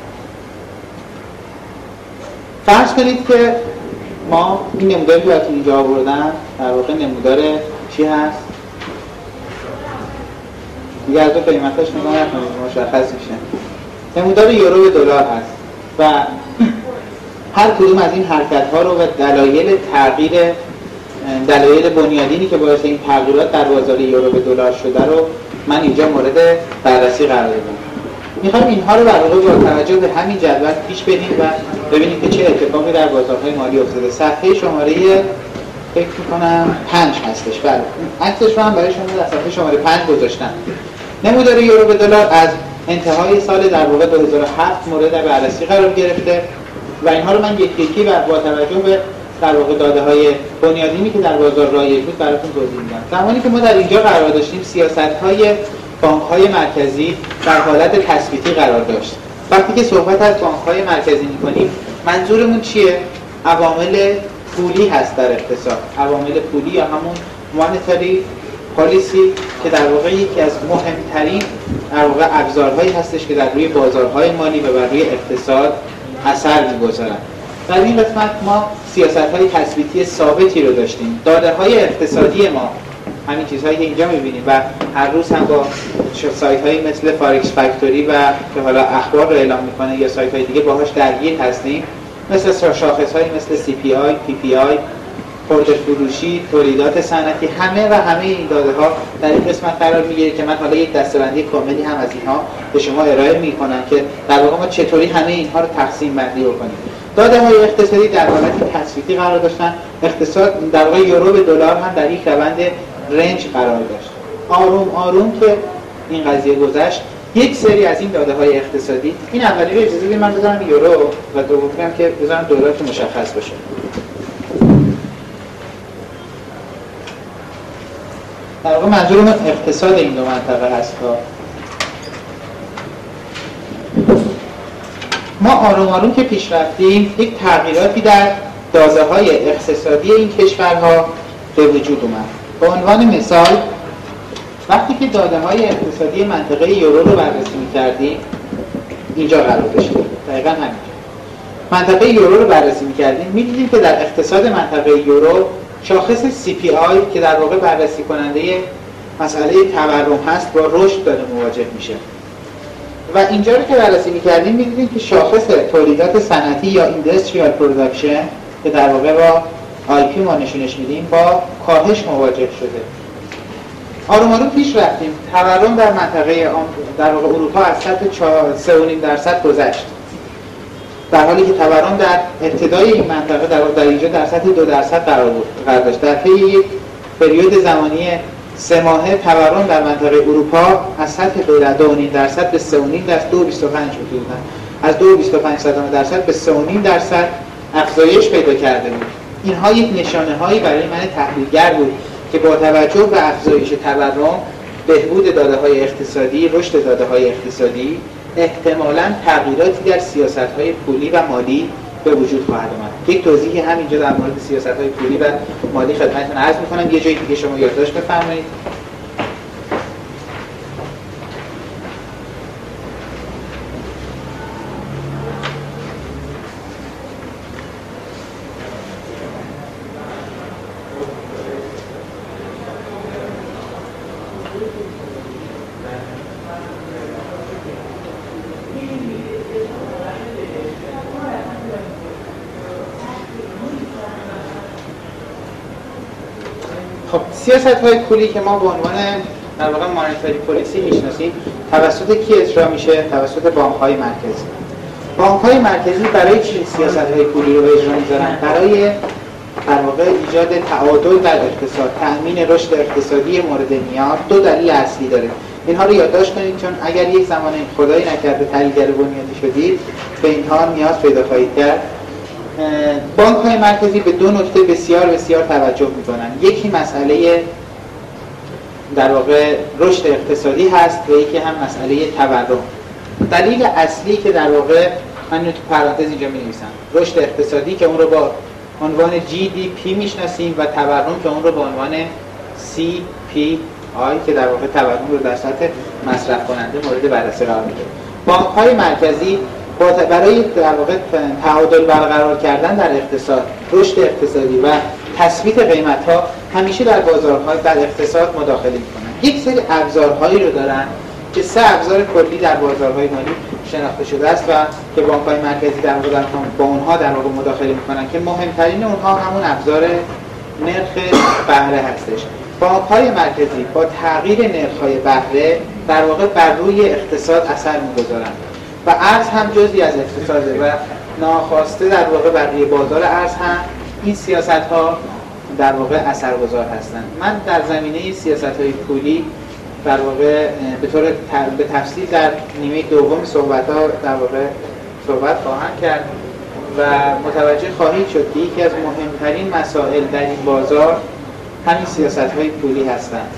فرض کنید که ما این نموداری که براتون اینجا آوردم در واقع نمودار چی هست؟ دیگه از دو قیمتاش نگاه نکنید مشخص میشه. نمودار یورو به دلار هست و هر کدوم از این حرکت‌ها رو و دلایل تغییر دلایل بنیادینی که باعث این تغییرات در بازار یورو به دلار شده رو من اینجا مورد بررسی قرار دادم. میخوایم اینها رو در واقع با توجه به همین جدول پیش بریم و ببینیم که چه اتفاقی در بازارهای مالی افتاده. صفحه شماره فکر می‌کنم پنج هستش. بله. عکسش رو هم برای شما در صفحه شماره پنج گذاشتم. نمودار یورو به دلار از انتهای سال در واقع دو هزار و هفت مورد بررسی قرار گرفته و اینها رو من یکی یکی و با توجه به در واقع داده‌های بنیادینی که در بازار رایج بود براتون توضیح میدم. زمانی که ما در اینجا قرار داشتیم سیاست‌های بانک‌های مرکزی در حالت تثبیتی قرار داشت. وقتی که صحبت از بانک‌های مرکزی می‌کنیم منظورمون چیه؟ عوامل پولی هست در اقتصاد. عوامل پولی یا همون مانیتاری پالیسی که در واقع یکی از مهمترین در واقع ابزارهایی هستش که در روی بازارهای مالی و بر روی اقتصاد اثر می‌گذارند. در این قسمت ما سیاست‌های تثبیتی ثابتی رو داشتیم. داده‌های اقتصادی ما همین چیزهایی که اینجا می‌بینیم و هر روز هم با سایت‌هایی مثل فارکس فکتوری و که حالا اخبار رو اعلام می‌کنه یا سایت‌های دیگه باهاش درگیر هستیم، مثل شاخص‌هایی مثل سی پی آی، پی پی آی، خرده فروشی، تولیدات صنعتی، همه و همه این داده‌ها در این قسمت قرار می‌گیره که من حالا یک دسته‌بندی کاملی هم از اینها به شما ارائه می‌کنم که در واقع ما چطوری همه اینها رو تقسیم بندی بکنیم. داده‌های اقتصادی در حالت تثبیتی قرار داشتن. اقتصاد در واقع یورو به دلار هم در یک روند رنج قرار داشت. آروم آروم که این قضیه گذشت، یک سری از این داده‌های اقتصادی، این اولی رو اجازه بدید من بذارم یورو و دومی هم که بذارم دلار که مشخص باشه. در واقع منظورم اقتصاد این دو منطقه هست. ما آروم آروم که پیش رفتیم یک تغییراتی در داده‌های اقتصادی این کشورها به وجود اومد. به عنوان مثال وقتی که داده‌های اقتصادی منطقه یورو رو بررسی می‌کردیم اینجا قرار داشتیم. دقیقاً همینجا. منطقه یورو رو بررسی می‌کردیم می‌دیدیم که در اقتصاد منطقه یورو شاخص سی پی آی که در واقع بررسی کننده مسئله تورم هست با رشد داره مواجه میشه. و اینجا رو که بررسی می‌کردیم می‌دیدیم که شاخص تولیدات صنعتی یا اینداستریال پروداکشن که در واقع با آی پی ما نشونش میدیم با کاهش مواجه شده. آروم آروم پیش رفتیم. تورم در منطقه در واقع اروپا از سطح سه و نیم درصد گذشت. در حالی که تورم در ابتدای این منطقه در واقع در اینجا در سطح دو درصد قرار داشت. در طی یک پریود زمانی سه ماهه تورم در منطقه اروپا از سطح دو و نیم درصد به سه و نیم درصد دو و بیست و پنج حدوداً از دو و بیست و پنج درصد به سه و نیم درصد افزایش پیدا کرده بود. اینها یک نشانه‌هایی برای من تحلیلگر بود که با توجه به افزایش تورم، بهبود داده‌های اقتصادی، رشد داده‌های اقتصادی، احتمالاً تغییراتی در سیاست‌های پولی و مالی به وجود خواهد آمد. یک توضیحی همینجا در مورد سیاست‌های پولی و مالی خدمتتون عرض می‌کنم. یه جای دیگه شما یادداشت بفرمایید. خب سیاست‌های پولی که ما به عنوان در واقع مانیتاری پالیسی میشناسیم توسط کی اجرا میشه؟ توسط بانک‌های مرکزی. بانک‌های مرکزی برای چی سیاست‌های پولی رو اجرا می‌ذارن؟ برای در واقع ایجاد تعادل در اقتصاد، تأمین رشد اقتصادی مورد نیاز دو دلیل اصلی داره. اینها رو یادداشت کنید، چون اگر یک زمان خدایی نکرده تحلیلگر بنیادی شدید به اینها نیاز پیدا خواهید کرد. بانک های مرکزی به دو نکته بسیار بسیار توجه میکنن. یکی مسئله در واقع رشد اقتصادی هست و یکی هم مسئله تورم. دلیل اصلی که در واقع من اینو تو پرانتز اینجا می‌نویسم، رشد اقتصادی که اون رو با عنوان جی دی پی میشناسیم و تورم که اون رو با عنوان سی پی آی که در واقع تورم رو در سطح مصرف کننده مورد بررسی قرار میده. بانک‌های مرکزی برای در واقع تعادل برقرار کردن در اقتصاد، رشد اقتصادی و تثبیت قیمت‌ها همیشه در بازارها در اقتصاد مداخله می‌کنن. یک سری ابزارهایی رو دارن که سه ابزار کلی در بازارهای مالی شناخته شده است و که بانک‌های مرکزی در واقع با اونها در واقع مداخله می‌کنن که مهمترین اونها همون ابزار نرخ بهره هستش. بانک‌های مرکزی با تغییر نرخ‌های بهره در واقع بر روی اقتصاد اثر می‌گذارند و ارز هم جزئی از اقتصاده و ناخواسته در واقع بر روی بازار ارز هم این سیاست‌ها در واقع اثرگذار هستند. من در زمینه سیاست‌های پولی در واقع به طور به تفصیل در نیمه دوم صحبت‌ها در واقع صحبت خواهم کرد و متوجه خواهید شد که یکی از مهمترین مسائل در این بازار همین سیاست‌های پولی هستند.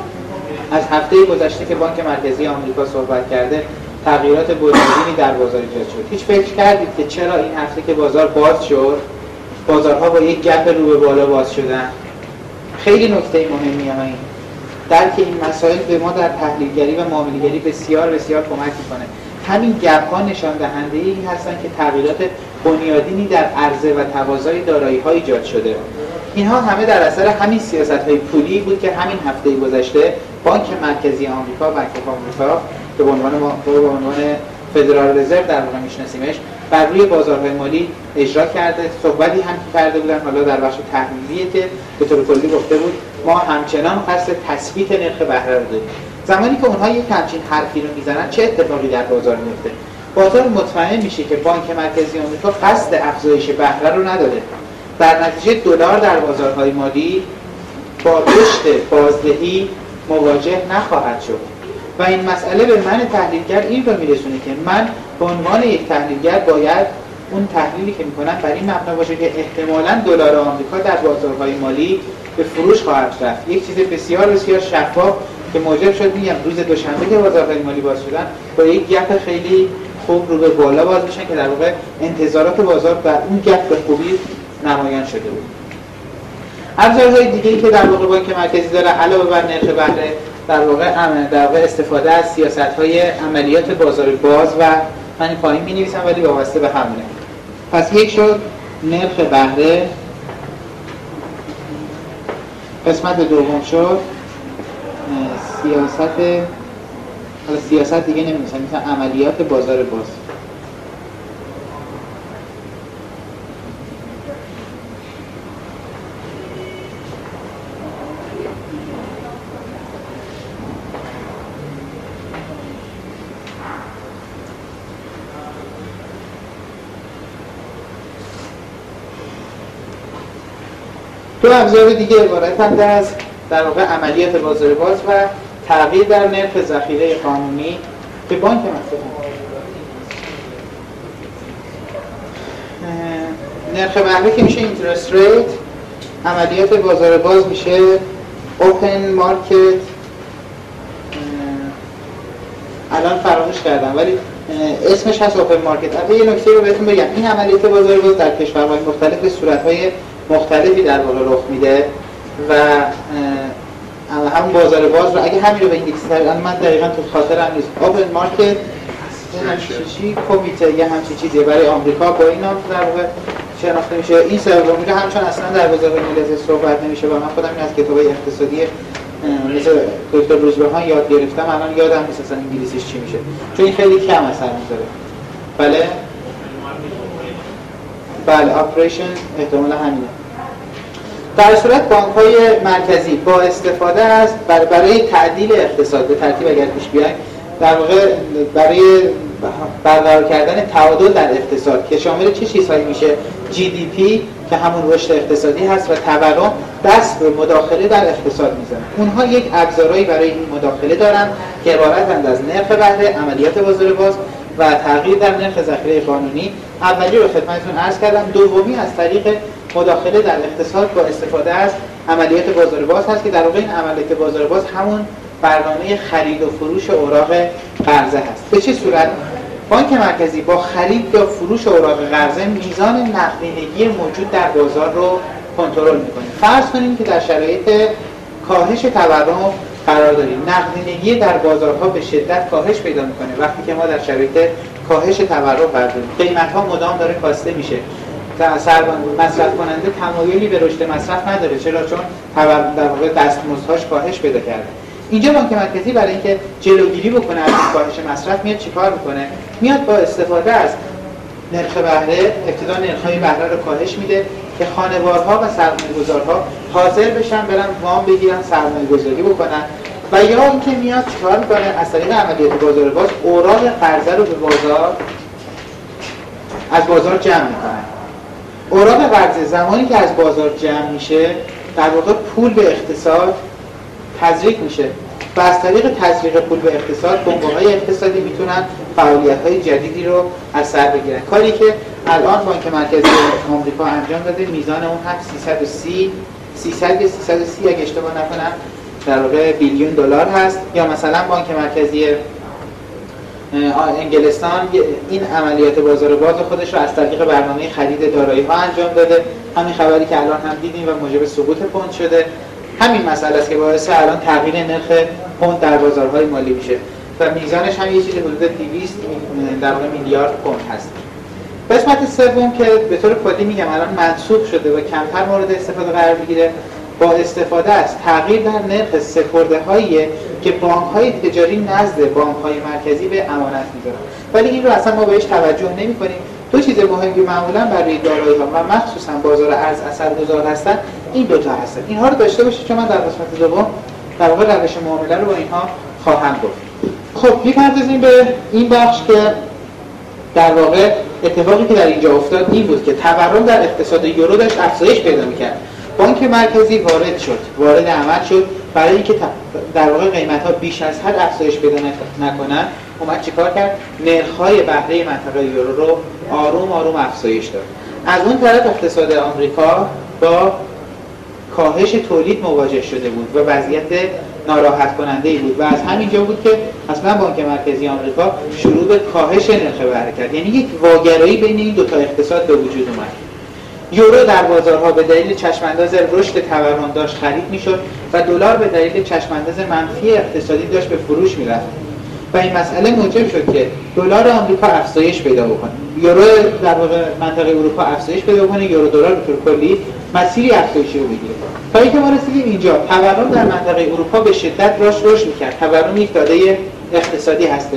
از هفته گذشته که بانک مرکزی آمریکا صحبت کرده تغییرات بنیادینی در بازار ایجاد شد. هیچ فکر کردید که چرا این هفته که بازار باز شد بازارها با یک گپ رو به بالا باز شدن؟ خیلی نکته مهمیه ها این. درک این مسائل به ما در تحلیلگری و معامله‌گری بسیار بسیار کمک میکنه. همین گپ ها نشان دهنده این هستن که تغییرات بنیادینی در عرضه و تقاضای دارایی‌ها ایجاد شده. اینها همه در اثر همین سیاست‌های پولی بود که همین هفته گذشته بانک مرکزی آمریکا، بانک آمریکا که به عنوان ما به عنوان فدرال رزرو در واقع میشناسیمش بر روی بازارهای مالی اجرا کرده. صحبتی هم کرده بودن حالا در بخش تحلیلیه که به طور کلی گفته بود ما همچنان قصد تثبیت نرخ بهره رو داریم. زمانی که اونها یک همچین حرفی رو میزنن چه اتفاقی در بازار میفته؟ بازار مطمئن میشه که بانک مرکزی آمریکا قصد افزایش بهره رو نداره. در نتیجه دلار در بازارهای مالی با رشد بازدهی مواجه نخواهد شد و این مسئله به من تحلیلگر این رو میرسونه که من به عنوان یک تحلیلگر باید اون تحلیلی که میکنم بر این مبنا باشه که احتمالاً دلار آمریکا در بازارهای مالی به فروش خواهد رفت. یک چیز بسیار بسیار شفاف که موجب شد میگم روز دوشنبه که بازارهای مالی باز شدن با یک گپ خیلی خوب رو به بالا باز میشن که در واقع انتظارات بازار در اون گپ به خوبی نمایان شده بود. ابزارهای دیگه‌ای که در واقع بانک مرکزی داره علاوه بر نرخ بهره در واقع در واقع استفاده از سیاست‌های عملیات بازار باز و من این پایین می‌نویسم ولی وابسته به همونه. پس یک شد نرخ بهره، قسمت دوم شد سیاست، حالا سیاست دیگه نمی‌نویسم، مثلا عملیات بازار باز. دو ابزار دیگه عبارتند از در واقع عملیات بازار باز و تغییر در نرخ ذخیره قانونی که بانک مرکزی نرخ بهره که میشه اینترست ریت، عملیات بازار باز میشه اوپن مارکت. الان فراموش کردم ولی اسمش هست اوپن مارکت. البته یه نکته رو بهتون بگم، این عملیات بازار باز در کشورهای مختلف به صورت‌های مختلفی در واقع رخ میده و همون بازار باز رو اگه همین رو به انگلیسی ترجمه من دقیقاً تو خاطرم نیست، اوپن مارکت چی کمیته یه همچین چیزیه برای آمریکا با این نام در واقع شناخته میشه. این سبب میگه همچون اصلا در بازار انگلیسی صحبت نمیشه و من خودم این از کتابای اقتصادی مثل دکتر روزبهان یاد گرفتم، الان یادم نیست اصلا انگلیسیش چی میشه چون این خیلی کم اثر میذاره. بله بله اپریشن احتمالا همینه. در صورت بانک‌های مرکزی با استفاده از برای تعدیل اقتصاد به ترتیب اگر پیش بیایم در واقع برای برقرار کردن تعادل در اقتصاد که شامل چه چیزهایی میشه؟ جی دی پی که همون رشد اقتصادی هست و تورم دست به مداخله در اقتصاد میزنه. اونها یک ابزارهایی برای این مداخله دارن که عبارتند از نرخ بهره، عملیات بازار باز و تغییر در نرخ ذخیره قانونی. اولی رو خدمتتون عرض کردم. دومی از طریق مداخله در اقتصاد با استفاده از عملیات بازار باز هست که در واقع این عملیات بازار باز همون برنامه خرید و فروش اوراق قرضه هست. به چه صورت؟ بانک مرکزی با خرید یا فروش اوراق قرضه میزان نقدینگی موجود در بازار رو کنترل میکنه. فرض کنیم که در شرایط کاهش تورم قرار داریم، نقدینگی در بازارها به شدت کاهش پیدا میکنه. وقتی که ما در شرایط کاهش تورم قرار داریم، قیمت‌ها مدام داره کاسته میشه، مصرف کننده تمایلی به رشد مصرف نداره. چرا؟ چون در واقع دستمزدهاش کاهش پیدا کرده. اینجا بانک مرکزی برای اینکه جلوگیری بکنه از کاهش مصرف میاد چیکار میکنه؟ میاد با استفاده از نرخ بهره، ابتدا نرخ‌های بهره رو کاهش میده که خانوارها و سرمایه‌گذارها حاضر بشن برن وام بگیرن، سرمایه‌گذاری بکنن. و یا اینکه میاد چیکار میکنه؟ از طریق عملیات بازار باز اوراق قرضه رو به بازار از بازار جمع میکنن. اوراق قرضه زمانی که از بازار جمع میشه در واقع پول به اقتصاد تزریق میشه و از طریق تزریق پول به اقتصاد بنگاه‌های اقتصادی میتونن فعالیت‌های جدیدی رو از سر بگیرن. کاری که الان بانک مرکزی آمریکا انجام داده، میزان اون هم سیصد و سی سیصد یا سیصد و سی اگه اشتباه نکنم در واقع بیلیون دلار هست. یا مثلا بانک مرکزی انگلستان این عملیات بازار باز خودش رو از طریق برنامه خرید دارایی‌ها انجام داده. همین خبری که الان هم دیدیم و موجب سقوط پوند شده. همین مسئله است که باعث الان تغییر نرخ پوند در بازارهای مالی میشه و میزانش هم یه چیزی حدود دویست در واقع میلیارد پوند هست. قسمت سوم که به طور کلی میگم الان منسوخ شده و کمتر مورد استفاده قرار میگیره، با استفاده از تغییر در نرخ سپرده‌هایی که بانک‌های تجاری نزد بانک‌های مرکزی به امانت میذارن. ولی این رو اصلا ما بهش توجه نمی‌کنیم. دو چیز مهمی معمولا برای دارایی‌ها و مخصوصا بازار ارز اثرگذار هستن این دو تا هستن. اینها رو داشته باشید چون من در قسمت دوم در واقع روش معامله رو با اینها خواهم گفت. خب می‌پردازیم به این بخش که در واقع اتفاقی که در اینجا افتاد این بود که تورم در اقتصاد یورو داشت افزایش پیدا می‌کرد. بانک مرکزی وارد شد، وارد عمل شد برای اینکه در واقع قیمت‌ها بیش از حد افزایش پیدا نکنن. اومد چیکار کرد؟ نرخ‌های بهره منطقه یورو رو آروم آروم افزایش داد. از اون طرف اقتصاد آمریکا با کاهش تولید مواجه شده بود و وضعیت ناراحت کننده‌ای بود و از همینجا بود که اصلا بانک مرکزی آمریکا شروع به کاهش نرخ بهره کرد. یعنی یک واگرایی بین این دو تا اقتصاد به وجود اومد. یورو در بازارها به دلیل چشمانداز رشد تورم داشت خرید میشد و دلار به دلیل چشمانداز منفی اقتصادی داشت به فروش میرفت و این مسئله موجب شد که دلار آمریکا افزایش پیدا بکنه، یورو در واقع منطقه اروپا افزایش پیدا بکنه، یورو دلار به طور کلی مسیری افزایشی رو بگیره. تا اینکه ما رسیدیم اینجا تورم در منطقه اروپا به شدت رشد رشد میکرد. تورم یک داده اقتصادی هستش،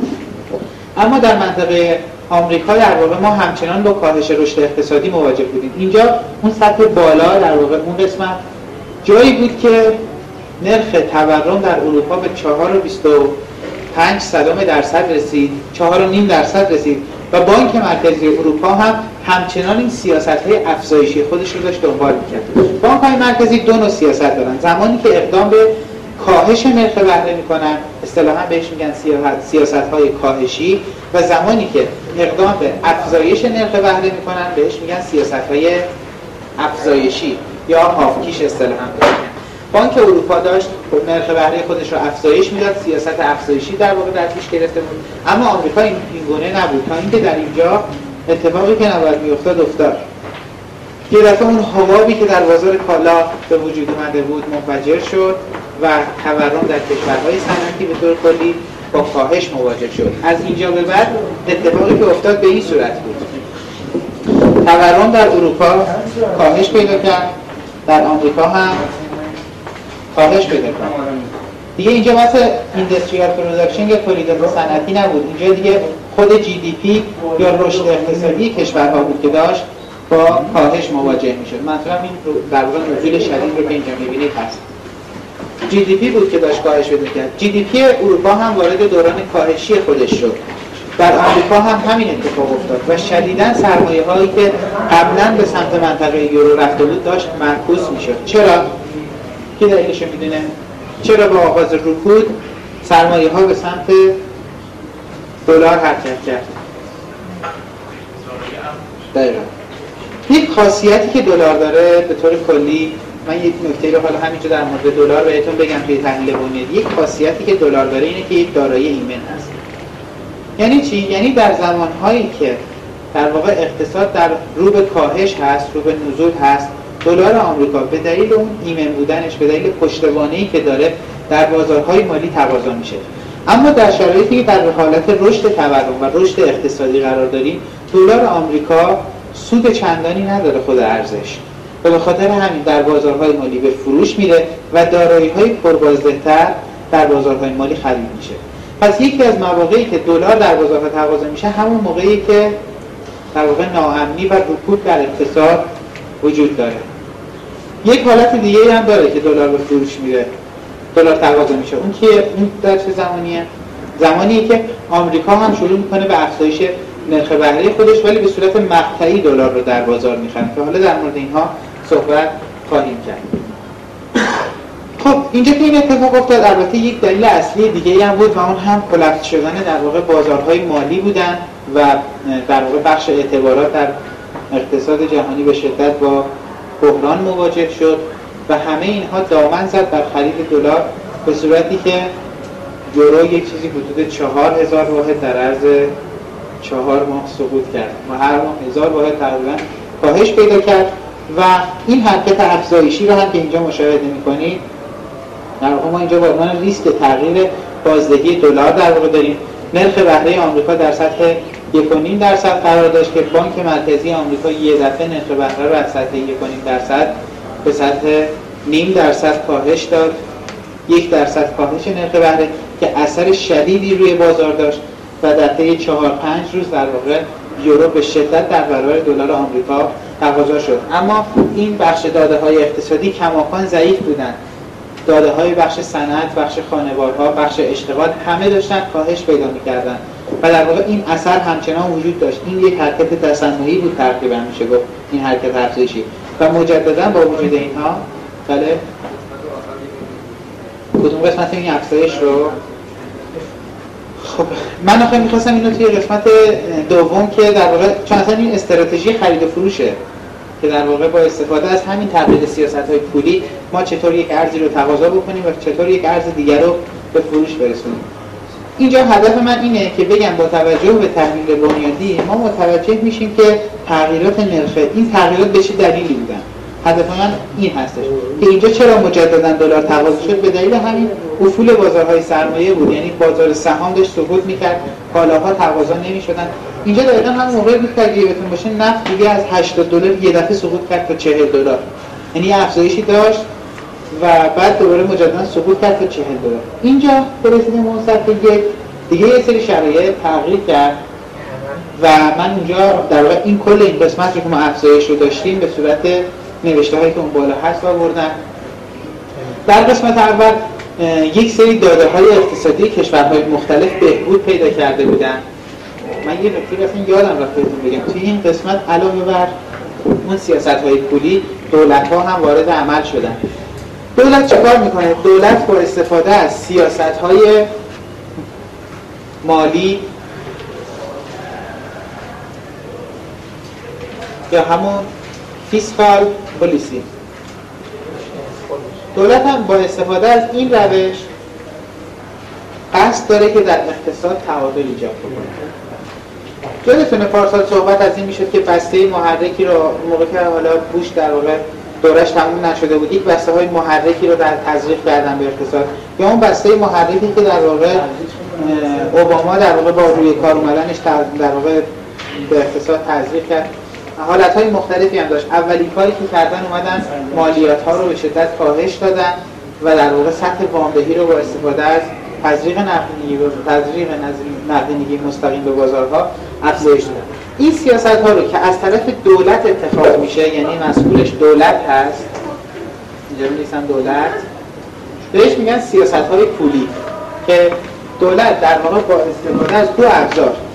اما در منطقه آمریکا در واقع ما همچنان با کاهش رشد اقتصادی مواجه بودیم. اینجا اون سطح بالا در واقع اون قسمت جایی بود که نرخ تورم در اروپا به چهار و بیست و پنج صدم درصد رسید، چهار و نیم درصد رسید و بانک مرکزی اروپا هم همچنان این سیاست‌های افزایشی خودش رو داشت دنبال می‌کرد. بانک‌های مرکزی دو نوع سیاست دارن. زمانی که اقدام به کاهش نرخ بهره میکنن اصطلاحاً بهش میگن سیاست‌های کاهشی و زمانی که اقدام به افزایش نرخ بهره میکنن بهش میگن سیاست‌های افزایشی یا هافکیش اصطلاحاً. بانک اروپا داشت نرخ بهره خودش رو افزایش میداد، سیاست افزایشی در واقع در پیش گرفته بود، اما آمریکا این گونه نبود تا اینکه در اینجا اتفاقی که نباید میافتاد افتاد. یه دفعه اون حبابی که در بازار کالا به وجود اومده بود منفجر شد و تورم در کشورهای صنعتی به طور کلی با کاهش مواجه شد. از اینجا به بعد اتفاقی که افتاد به این صورت بود: تورم در اروپا کاهش پیدا کرد، در آمریکا هم کاهش پیدا کرد. دیگه اینجا واسه اینداستریال پروداکشن یا تولیدات صنعتی نبود، اینجا دیگه خود جی دی پی یا رشد اقتصادی کشورها بود که داشت با کاهش مواجه میشد. منظورم این در واقع نزول شدید رو که اینجا میبینید هست. جی دی پی بود که داشت کاهش پیدا کرد. جی دی پی اروپا هم وارد دوران کاهشی خودش شد و در آمریکا هم همین اتفاق افتاد و شدیداً سرمایه هایی که قبلا به سمت منطقه یورو رفته بود داشت معکوس میشد. چرا؟ کی دلیلش رو میدونه؟ چرا با آغاز رکود سرمایه ها به سمت دلار حرکت کرد؟ دقیقاً. یک خاصیتی که دلار داره به طور کلی، من یک نکته رو حالا همینجا در مورد دلار بهتون بگم توی تحلیل بنیادی. یک خاصیتی که دلار داره اینه که یک دارایی ایمن هست. یعنی چی؟ یعنی در زمانهایی که در واقع اقتصاد در رو به کاهش هست، رو به نزول هست، دلار آمریکا به دلیل اون ایمن بودنش، به دلیل پشتوانه‌ای که داره در بازارهای مالی تقاضا میشه. اما در شرایطی که در حالت رشد تورم و رشد اقتصادی قرار داریم، دلار آمریکا سود چندانی نداره خود ارزش و به خاطر همین در بازارهای مالی به فروش میره و دارایی‌های پربازده‌تر در بازارهای مالی خرید میشه. پس یکی از مواقعی که دلار در بازارها تقاضا میشه همون موقعی که در واقع ناامنی و رکود در اقتصاد وجود داره. یک حالت دیگه هم داره که دلار به فروش میره، دلار تقاضا میشه. اون که اون در چه زمانیه؟ زمانیه که آمریکا هم شروع میکنه به افزایش نرخ بهره خودش ولی به صورت مقطعی دلار رو در بازار میخره که حالا در مورد اینها صحبت خواهیم کرد. خب اینجا که این اتفاق افتاد البته یک دلیل اصلی دیگه هم بود و اون هم کلفت شدن در واقع بازارهای مالی بودن و در واقع بخش اعتبارات در اقتصاد جهانی به شدت با بحران مواجه شد و همه اینها دامن زد بر خرید دلار به صورتی که یورو یک چیزی حدود چهار هزار واحد در عرض چهار ماه سقوط کرد و هر ماه هزار واحد تقریبا کاهش پیدا کرد و این حرکت افزایشی رو هم که اینجا مشاهده می‌کنید در واقع ما اینجا با عنوان ریسک تغییر بازدهی دلار در واقع داریم. نرخ بهره آمریکا در سطح یک و نیم درصد قرار داشت که بانک مرکزی آمریکا یه دفعه نرخ بهره رو از سطح یک و نیم درصد به سطح نیم درصد کاهش داد. یک درصد کاهش نرخ بهره که اثر شدیدی روی بازار داشت و در طی چهار پنج روز در واقع یورو به شدت در برابر دلار آمریکا تقاضا شد. اما این بخش داده‌های اقتصادی کماکان ضعیف بودند. داده‌های بخش صنعت، بخش خانوارها، بخش اشتغال همه داشتن کاهش پیدا می‌کردن و در واقع این اثر همچنان وجود داشت. این یک حرکت تصنعی بود تقریبا میشه گفت این حرکت افزایشی و مجددا با وجود اینها بله کدوم قسمت این افزایش رو خب من آخه می‌خواستم اینو توی قسمت دوم که در واقع چون اصلا این استراتژی خرید و فروشه که در واقع با استفاده از همین تبدیل سیاست‌های پولی ما چطور یک ارزی رو تقاضا بکنیم و چطور یک ارز دیگر رو به فروش برسونیم. اینجا هدف من اینه که بگم با توجه به تحلیل بنیادی ما متوجه میشیم که تغییرات نرخ این تغییرات به چه دلیلی بودن. هدف من این هستش که اینجا چرا مجددا دلار تقاضا شد به دلیل همین افول بازارهای سرمایه بود. یعنی بازار سهام داشت سقوط می‌کرد، کالاها تقاضا نمی‌شدن. اینجا دقیقاً همون موقعی بود که اگه یادتون باشه نفت دیگه از هشتاد دلار یه دفعه سقوط کرد تا چهل دلار. یعنی افزایشی داشت و بعد دوباره مجددا سقوط کرد تا چهل دلار. اینجا رسیدیم اون سطح یک دیگه یه سری شرایط تغییر کرد و من اونجا در واقع این کل این قسمت رو که ما افزایش رو داشتیم به صورت نوشته‌هایی که اون بالا هست آوردن. در قسمت اول یک سری داده‌های اقتصادی کشورهای مختلف بهبود پیدا کرده بودن. من یه نکته اصلا یادم رفت بهتون بگم توی این قسمت علاوه بر اون سیاست‌های پولی دولت‌ها هم وارد عمل شدن. دولت چیکار میکنه؟ دولت با استفاده از سیاست‌های مالی یا همون فیسکال پلیسی، دولت هم با استفاده از این روش قصد داره که در اقتصاد تعادل ایجاد کنه. یادتونه پارسال صحبت از این میشد که بسته محرکی رو موقع که حالا بوش در واقع دورش تموم نشده بود یک بسته های محرکی رو در تزریق کردن به اقتصاد یا اون بسته محرکی که در واقع اوباما در واقع با روی کار اومدنش در واقع به اقتصاد تزریق کرد. حالت‌های مختلفی هم داشت. اولین کاری که کردن اومدن مالیات‌ها رو به شدت کاهش دادن و در واقع سطح وامدهی رو با استفاده از تزریق نقدینگی و تزریق نقدینگی مستقیم به بازارها افزایش دادن. این سیاست‌ها رو که از طرف دولت اتخاذ میشه، یعنی مسئولش دولت هست، اینجا می‌نویسن دولت، بهش میگن سیاست‌های پولی که دولت در واقع با استفاده از دو ابزار،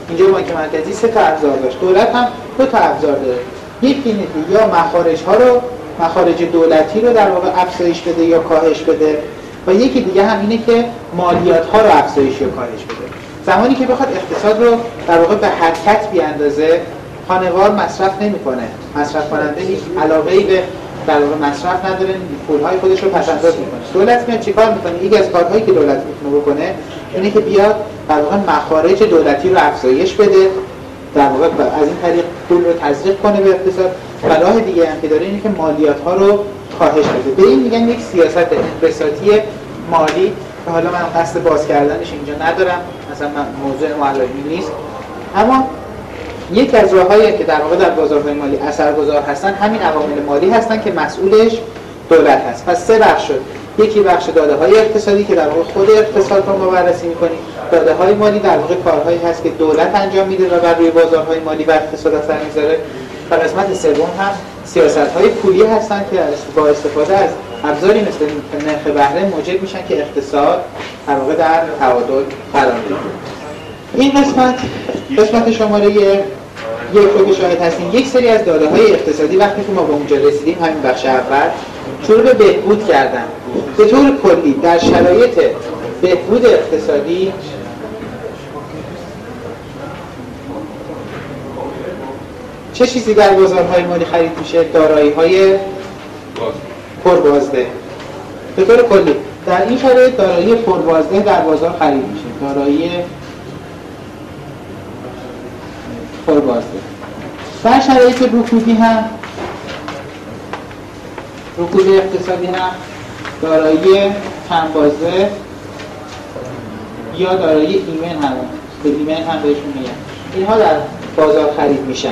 اینجا بانک مرکزی سه تا ابزار داشت، دولت هم دو تا ابزار داره. یکی اینه که یا مخارج ها رو مخارج دولتی رو در واقع افزایش بده یا کاهش بده، و یکی دیگه هم اینه که مالیات ها رو افزایش یا کاهش بده. زمانی که بخواد اقتصاد رو در واقع به حرکت بیاندازه، خانوار مصرف نمیکنه، مصرف کننده هیچ علاقه‌ای به در واقع مصرف نداره، پول‌های خودش رو پس‌انداز میکنه. دولت میاد چیکار میکنه؟ یکی از کارهایی که دولت میتونه بکنه اینه که بیاد در واقع مخارج دولتی رو افزایش بده، در واقع از این طریق پول رو تزریق کنه به اقتصاد. و راه دیگه هم که داره اینه که مالیات ها رو کاهش بده. به این میگن یک سیاست انبساطی مالی که حالا من قصد باز کردنش اینجا ندارم، مثلا من موضوع معلمی نیست، اما یک از راههایی که در واقع در بازارهای مالی اثرگذار هستن همین عوامل مالی هستن که مسئولش دولت هست. پس سه بخش شد. یکی بخش داده‌های اقتصادی که در واقع خود اقتصاد رو ما بررسی می‌کنیم. داده‌های مالی در واقع کارهایی هست که دولت انجام میده و بر روی بازارهای مالی و اقتصاد اثر می‌ذاره. و قسمت سوم هم سیاست‌های پولی هستن که با استفاده از ابزاری مثل نرخ بهره موجب میشن که اقتصاد در واقع در تعادل قرار بگیره. این قسمت قسمت شماره یک رو که شاهد هستیم، یک سری از داده‌های اقتصادی وقتی که ما به اونجا رسیدیم همین بخش اول شروع به بهبود کردن. به طور کلی در شرایط بهبود اقتصادی چه چیزی در بازارهای مالی خرید میشه؟ دارایی‌های پربازده. به طور کلی در این شرایط دارایی پربازده در بازار خرید میشه. دارایی پربازده. در شرایط رکودی هم رکود اقتصادی هم دارایی کم بازده یا دارایی ایمن هم به ایمن هم بهشون میگن. اینها در بازار خرید میشن.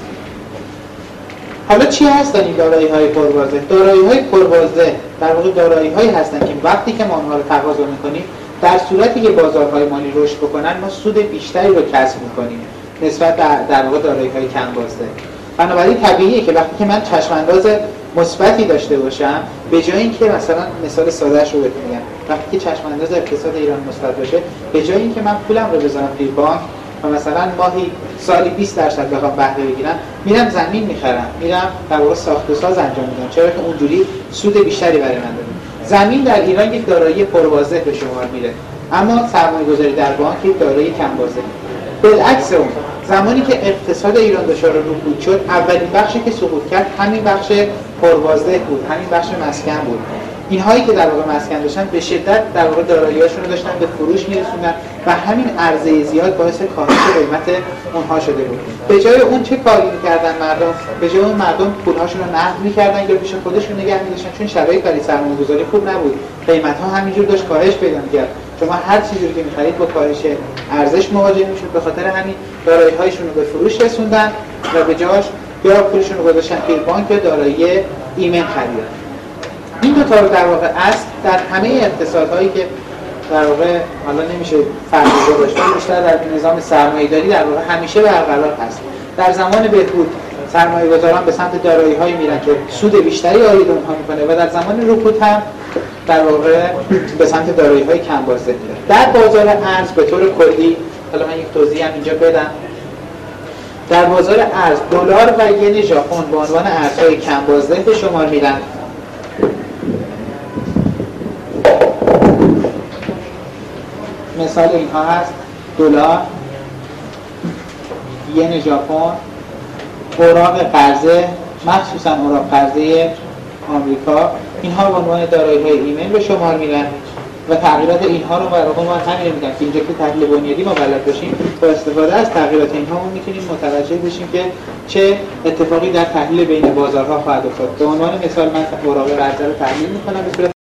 حالا چی هستن این دارایی های پربازده؟ دارایی های پربازده در واقع دارایی هایی هستن که وقتی که ما اونها رو تقاضا میکنیم در صورتی که بازارهای مالی رشد بکنن ما سود بیشتری رو کسب میکنیم نسبت در, در واقع دارایی های کم بازده. بنابراین طبیعیه که وقتی که من چشم انداز مثبتی داشته باشم، به جای اینکه مثلا مثال سادهش رو بهتون میگم، وقتی که چشم انداز اقتصاد ایران مثبت باشه، به جای اینکه من پولم رو بذارم توی بانک و مثلا ماهی سالی بیست درصد بخوام بهره بگیرم، میرم زمین میخرم، میرم در واقع ساخت و ساز انجام میدم، چرا که اونجوری سود بیشتری برای من داره. زمین در ایران یک دارایی پربازده به شمار میره، اما سرمایه‌گذاری در بانک یک دارایی کم بازده. بالعکس اون، زمانی که اقتصاد ایران دچار رکود شد، اولین بخشی که سقوط کرد همین بخش پربازده بود، همین بخش مسکن بود. اینهایی که در واقع مسکن داشتن به شدت در واقع دارایی‌هاشون رو داشتن به فروش می‌رسوندن و همین عرضه زیاد باعث کاهش قیمت اونها شده بود. به جای اون چه کاری می‌کردن مردم؟ به جای اون مردم پول‌هاشون رو نقد می‌کردن یا پیش خودشون نگه می‌داشتن، چون شرایط برای سرمایه‌گذاری خوب نبود. قیمت‌ها همینجور داشت کاهش پیدا می‌کرد. شما هر چیزی رو که می‌خرید با کاهش ارزش مواجه می‌شید، به خاطر همین دارایی‌هایشون رو به فروش رسوندن و به جاش یا پولشون رو گذاشتن توی بانک یا دارایی ایمن خریدن. این دو تا رو در واقع اصل در همه اقتصادهایی که در واقع حالا نمیشه فرقی گذاشت، بیشتر در نظام سرمایه‌داری در واقع همیشه برقرار هست. در زمان بهبود سرمایه‌گذاران به سمت دارایی‌هایی میرن که سود بیشتری آید اونها میکنه و در زمان رکود هم در واقع به سمت دارایی‌های کم بازده میرن. در بازار ارز به طور کلی، حالا من یک توضیح هم اینجا بدم، در بازار ارز دلار و ین ژاپن به عنوان ارزهای کم بازده به شمار میرن. مثال اینها هست دلار، ین ژاپن، اوراق قرضه، مخصوصا اوراق قرضه آمریکا، اینها به عنوان دارایی‌های ایمن به شمار میرن و تغییرات اینها رو برای ما همین میگن که اینجا که تحلیل بنیادی ما بلد باشیم، با استفاده از تغییرات اینها ما میتونیم متوجه بشیم که چه اتفاقی در تحلیل بین بازارها خواهد افتاد. به عنوان مثال من اوراق قرضه رو تحلیل میکنم به صورت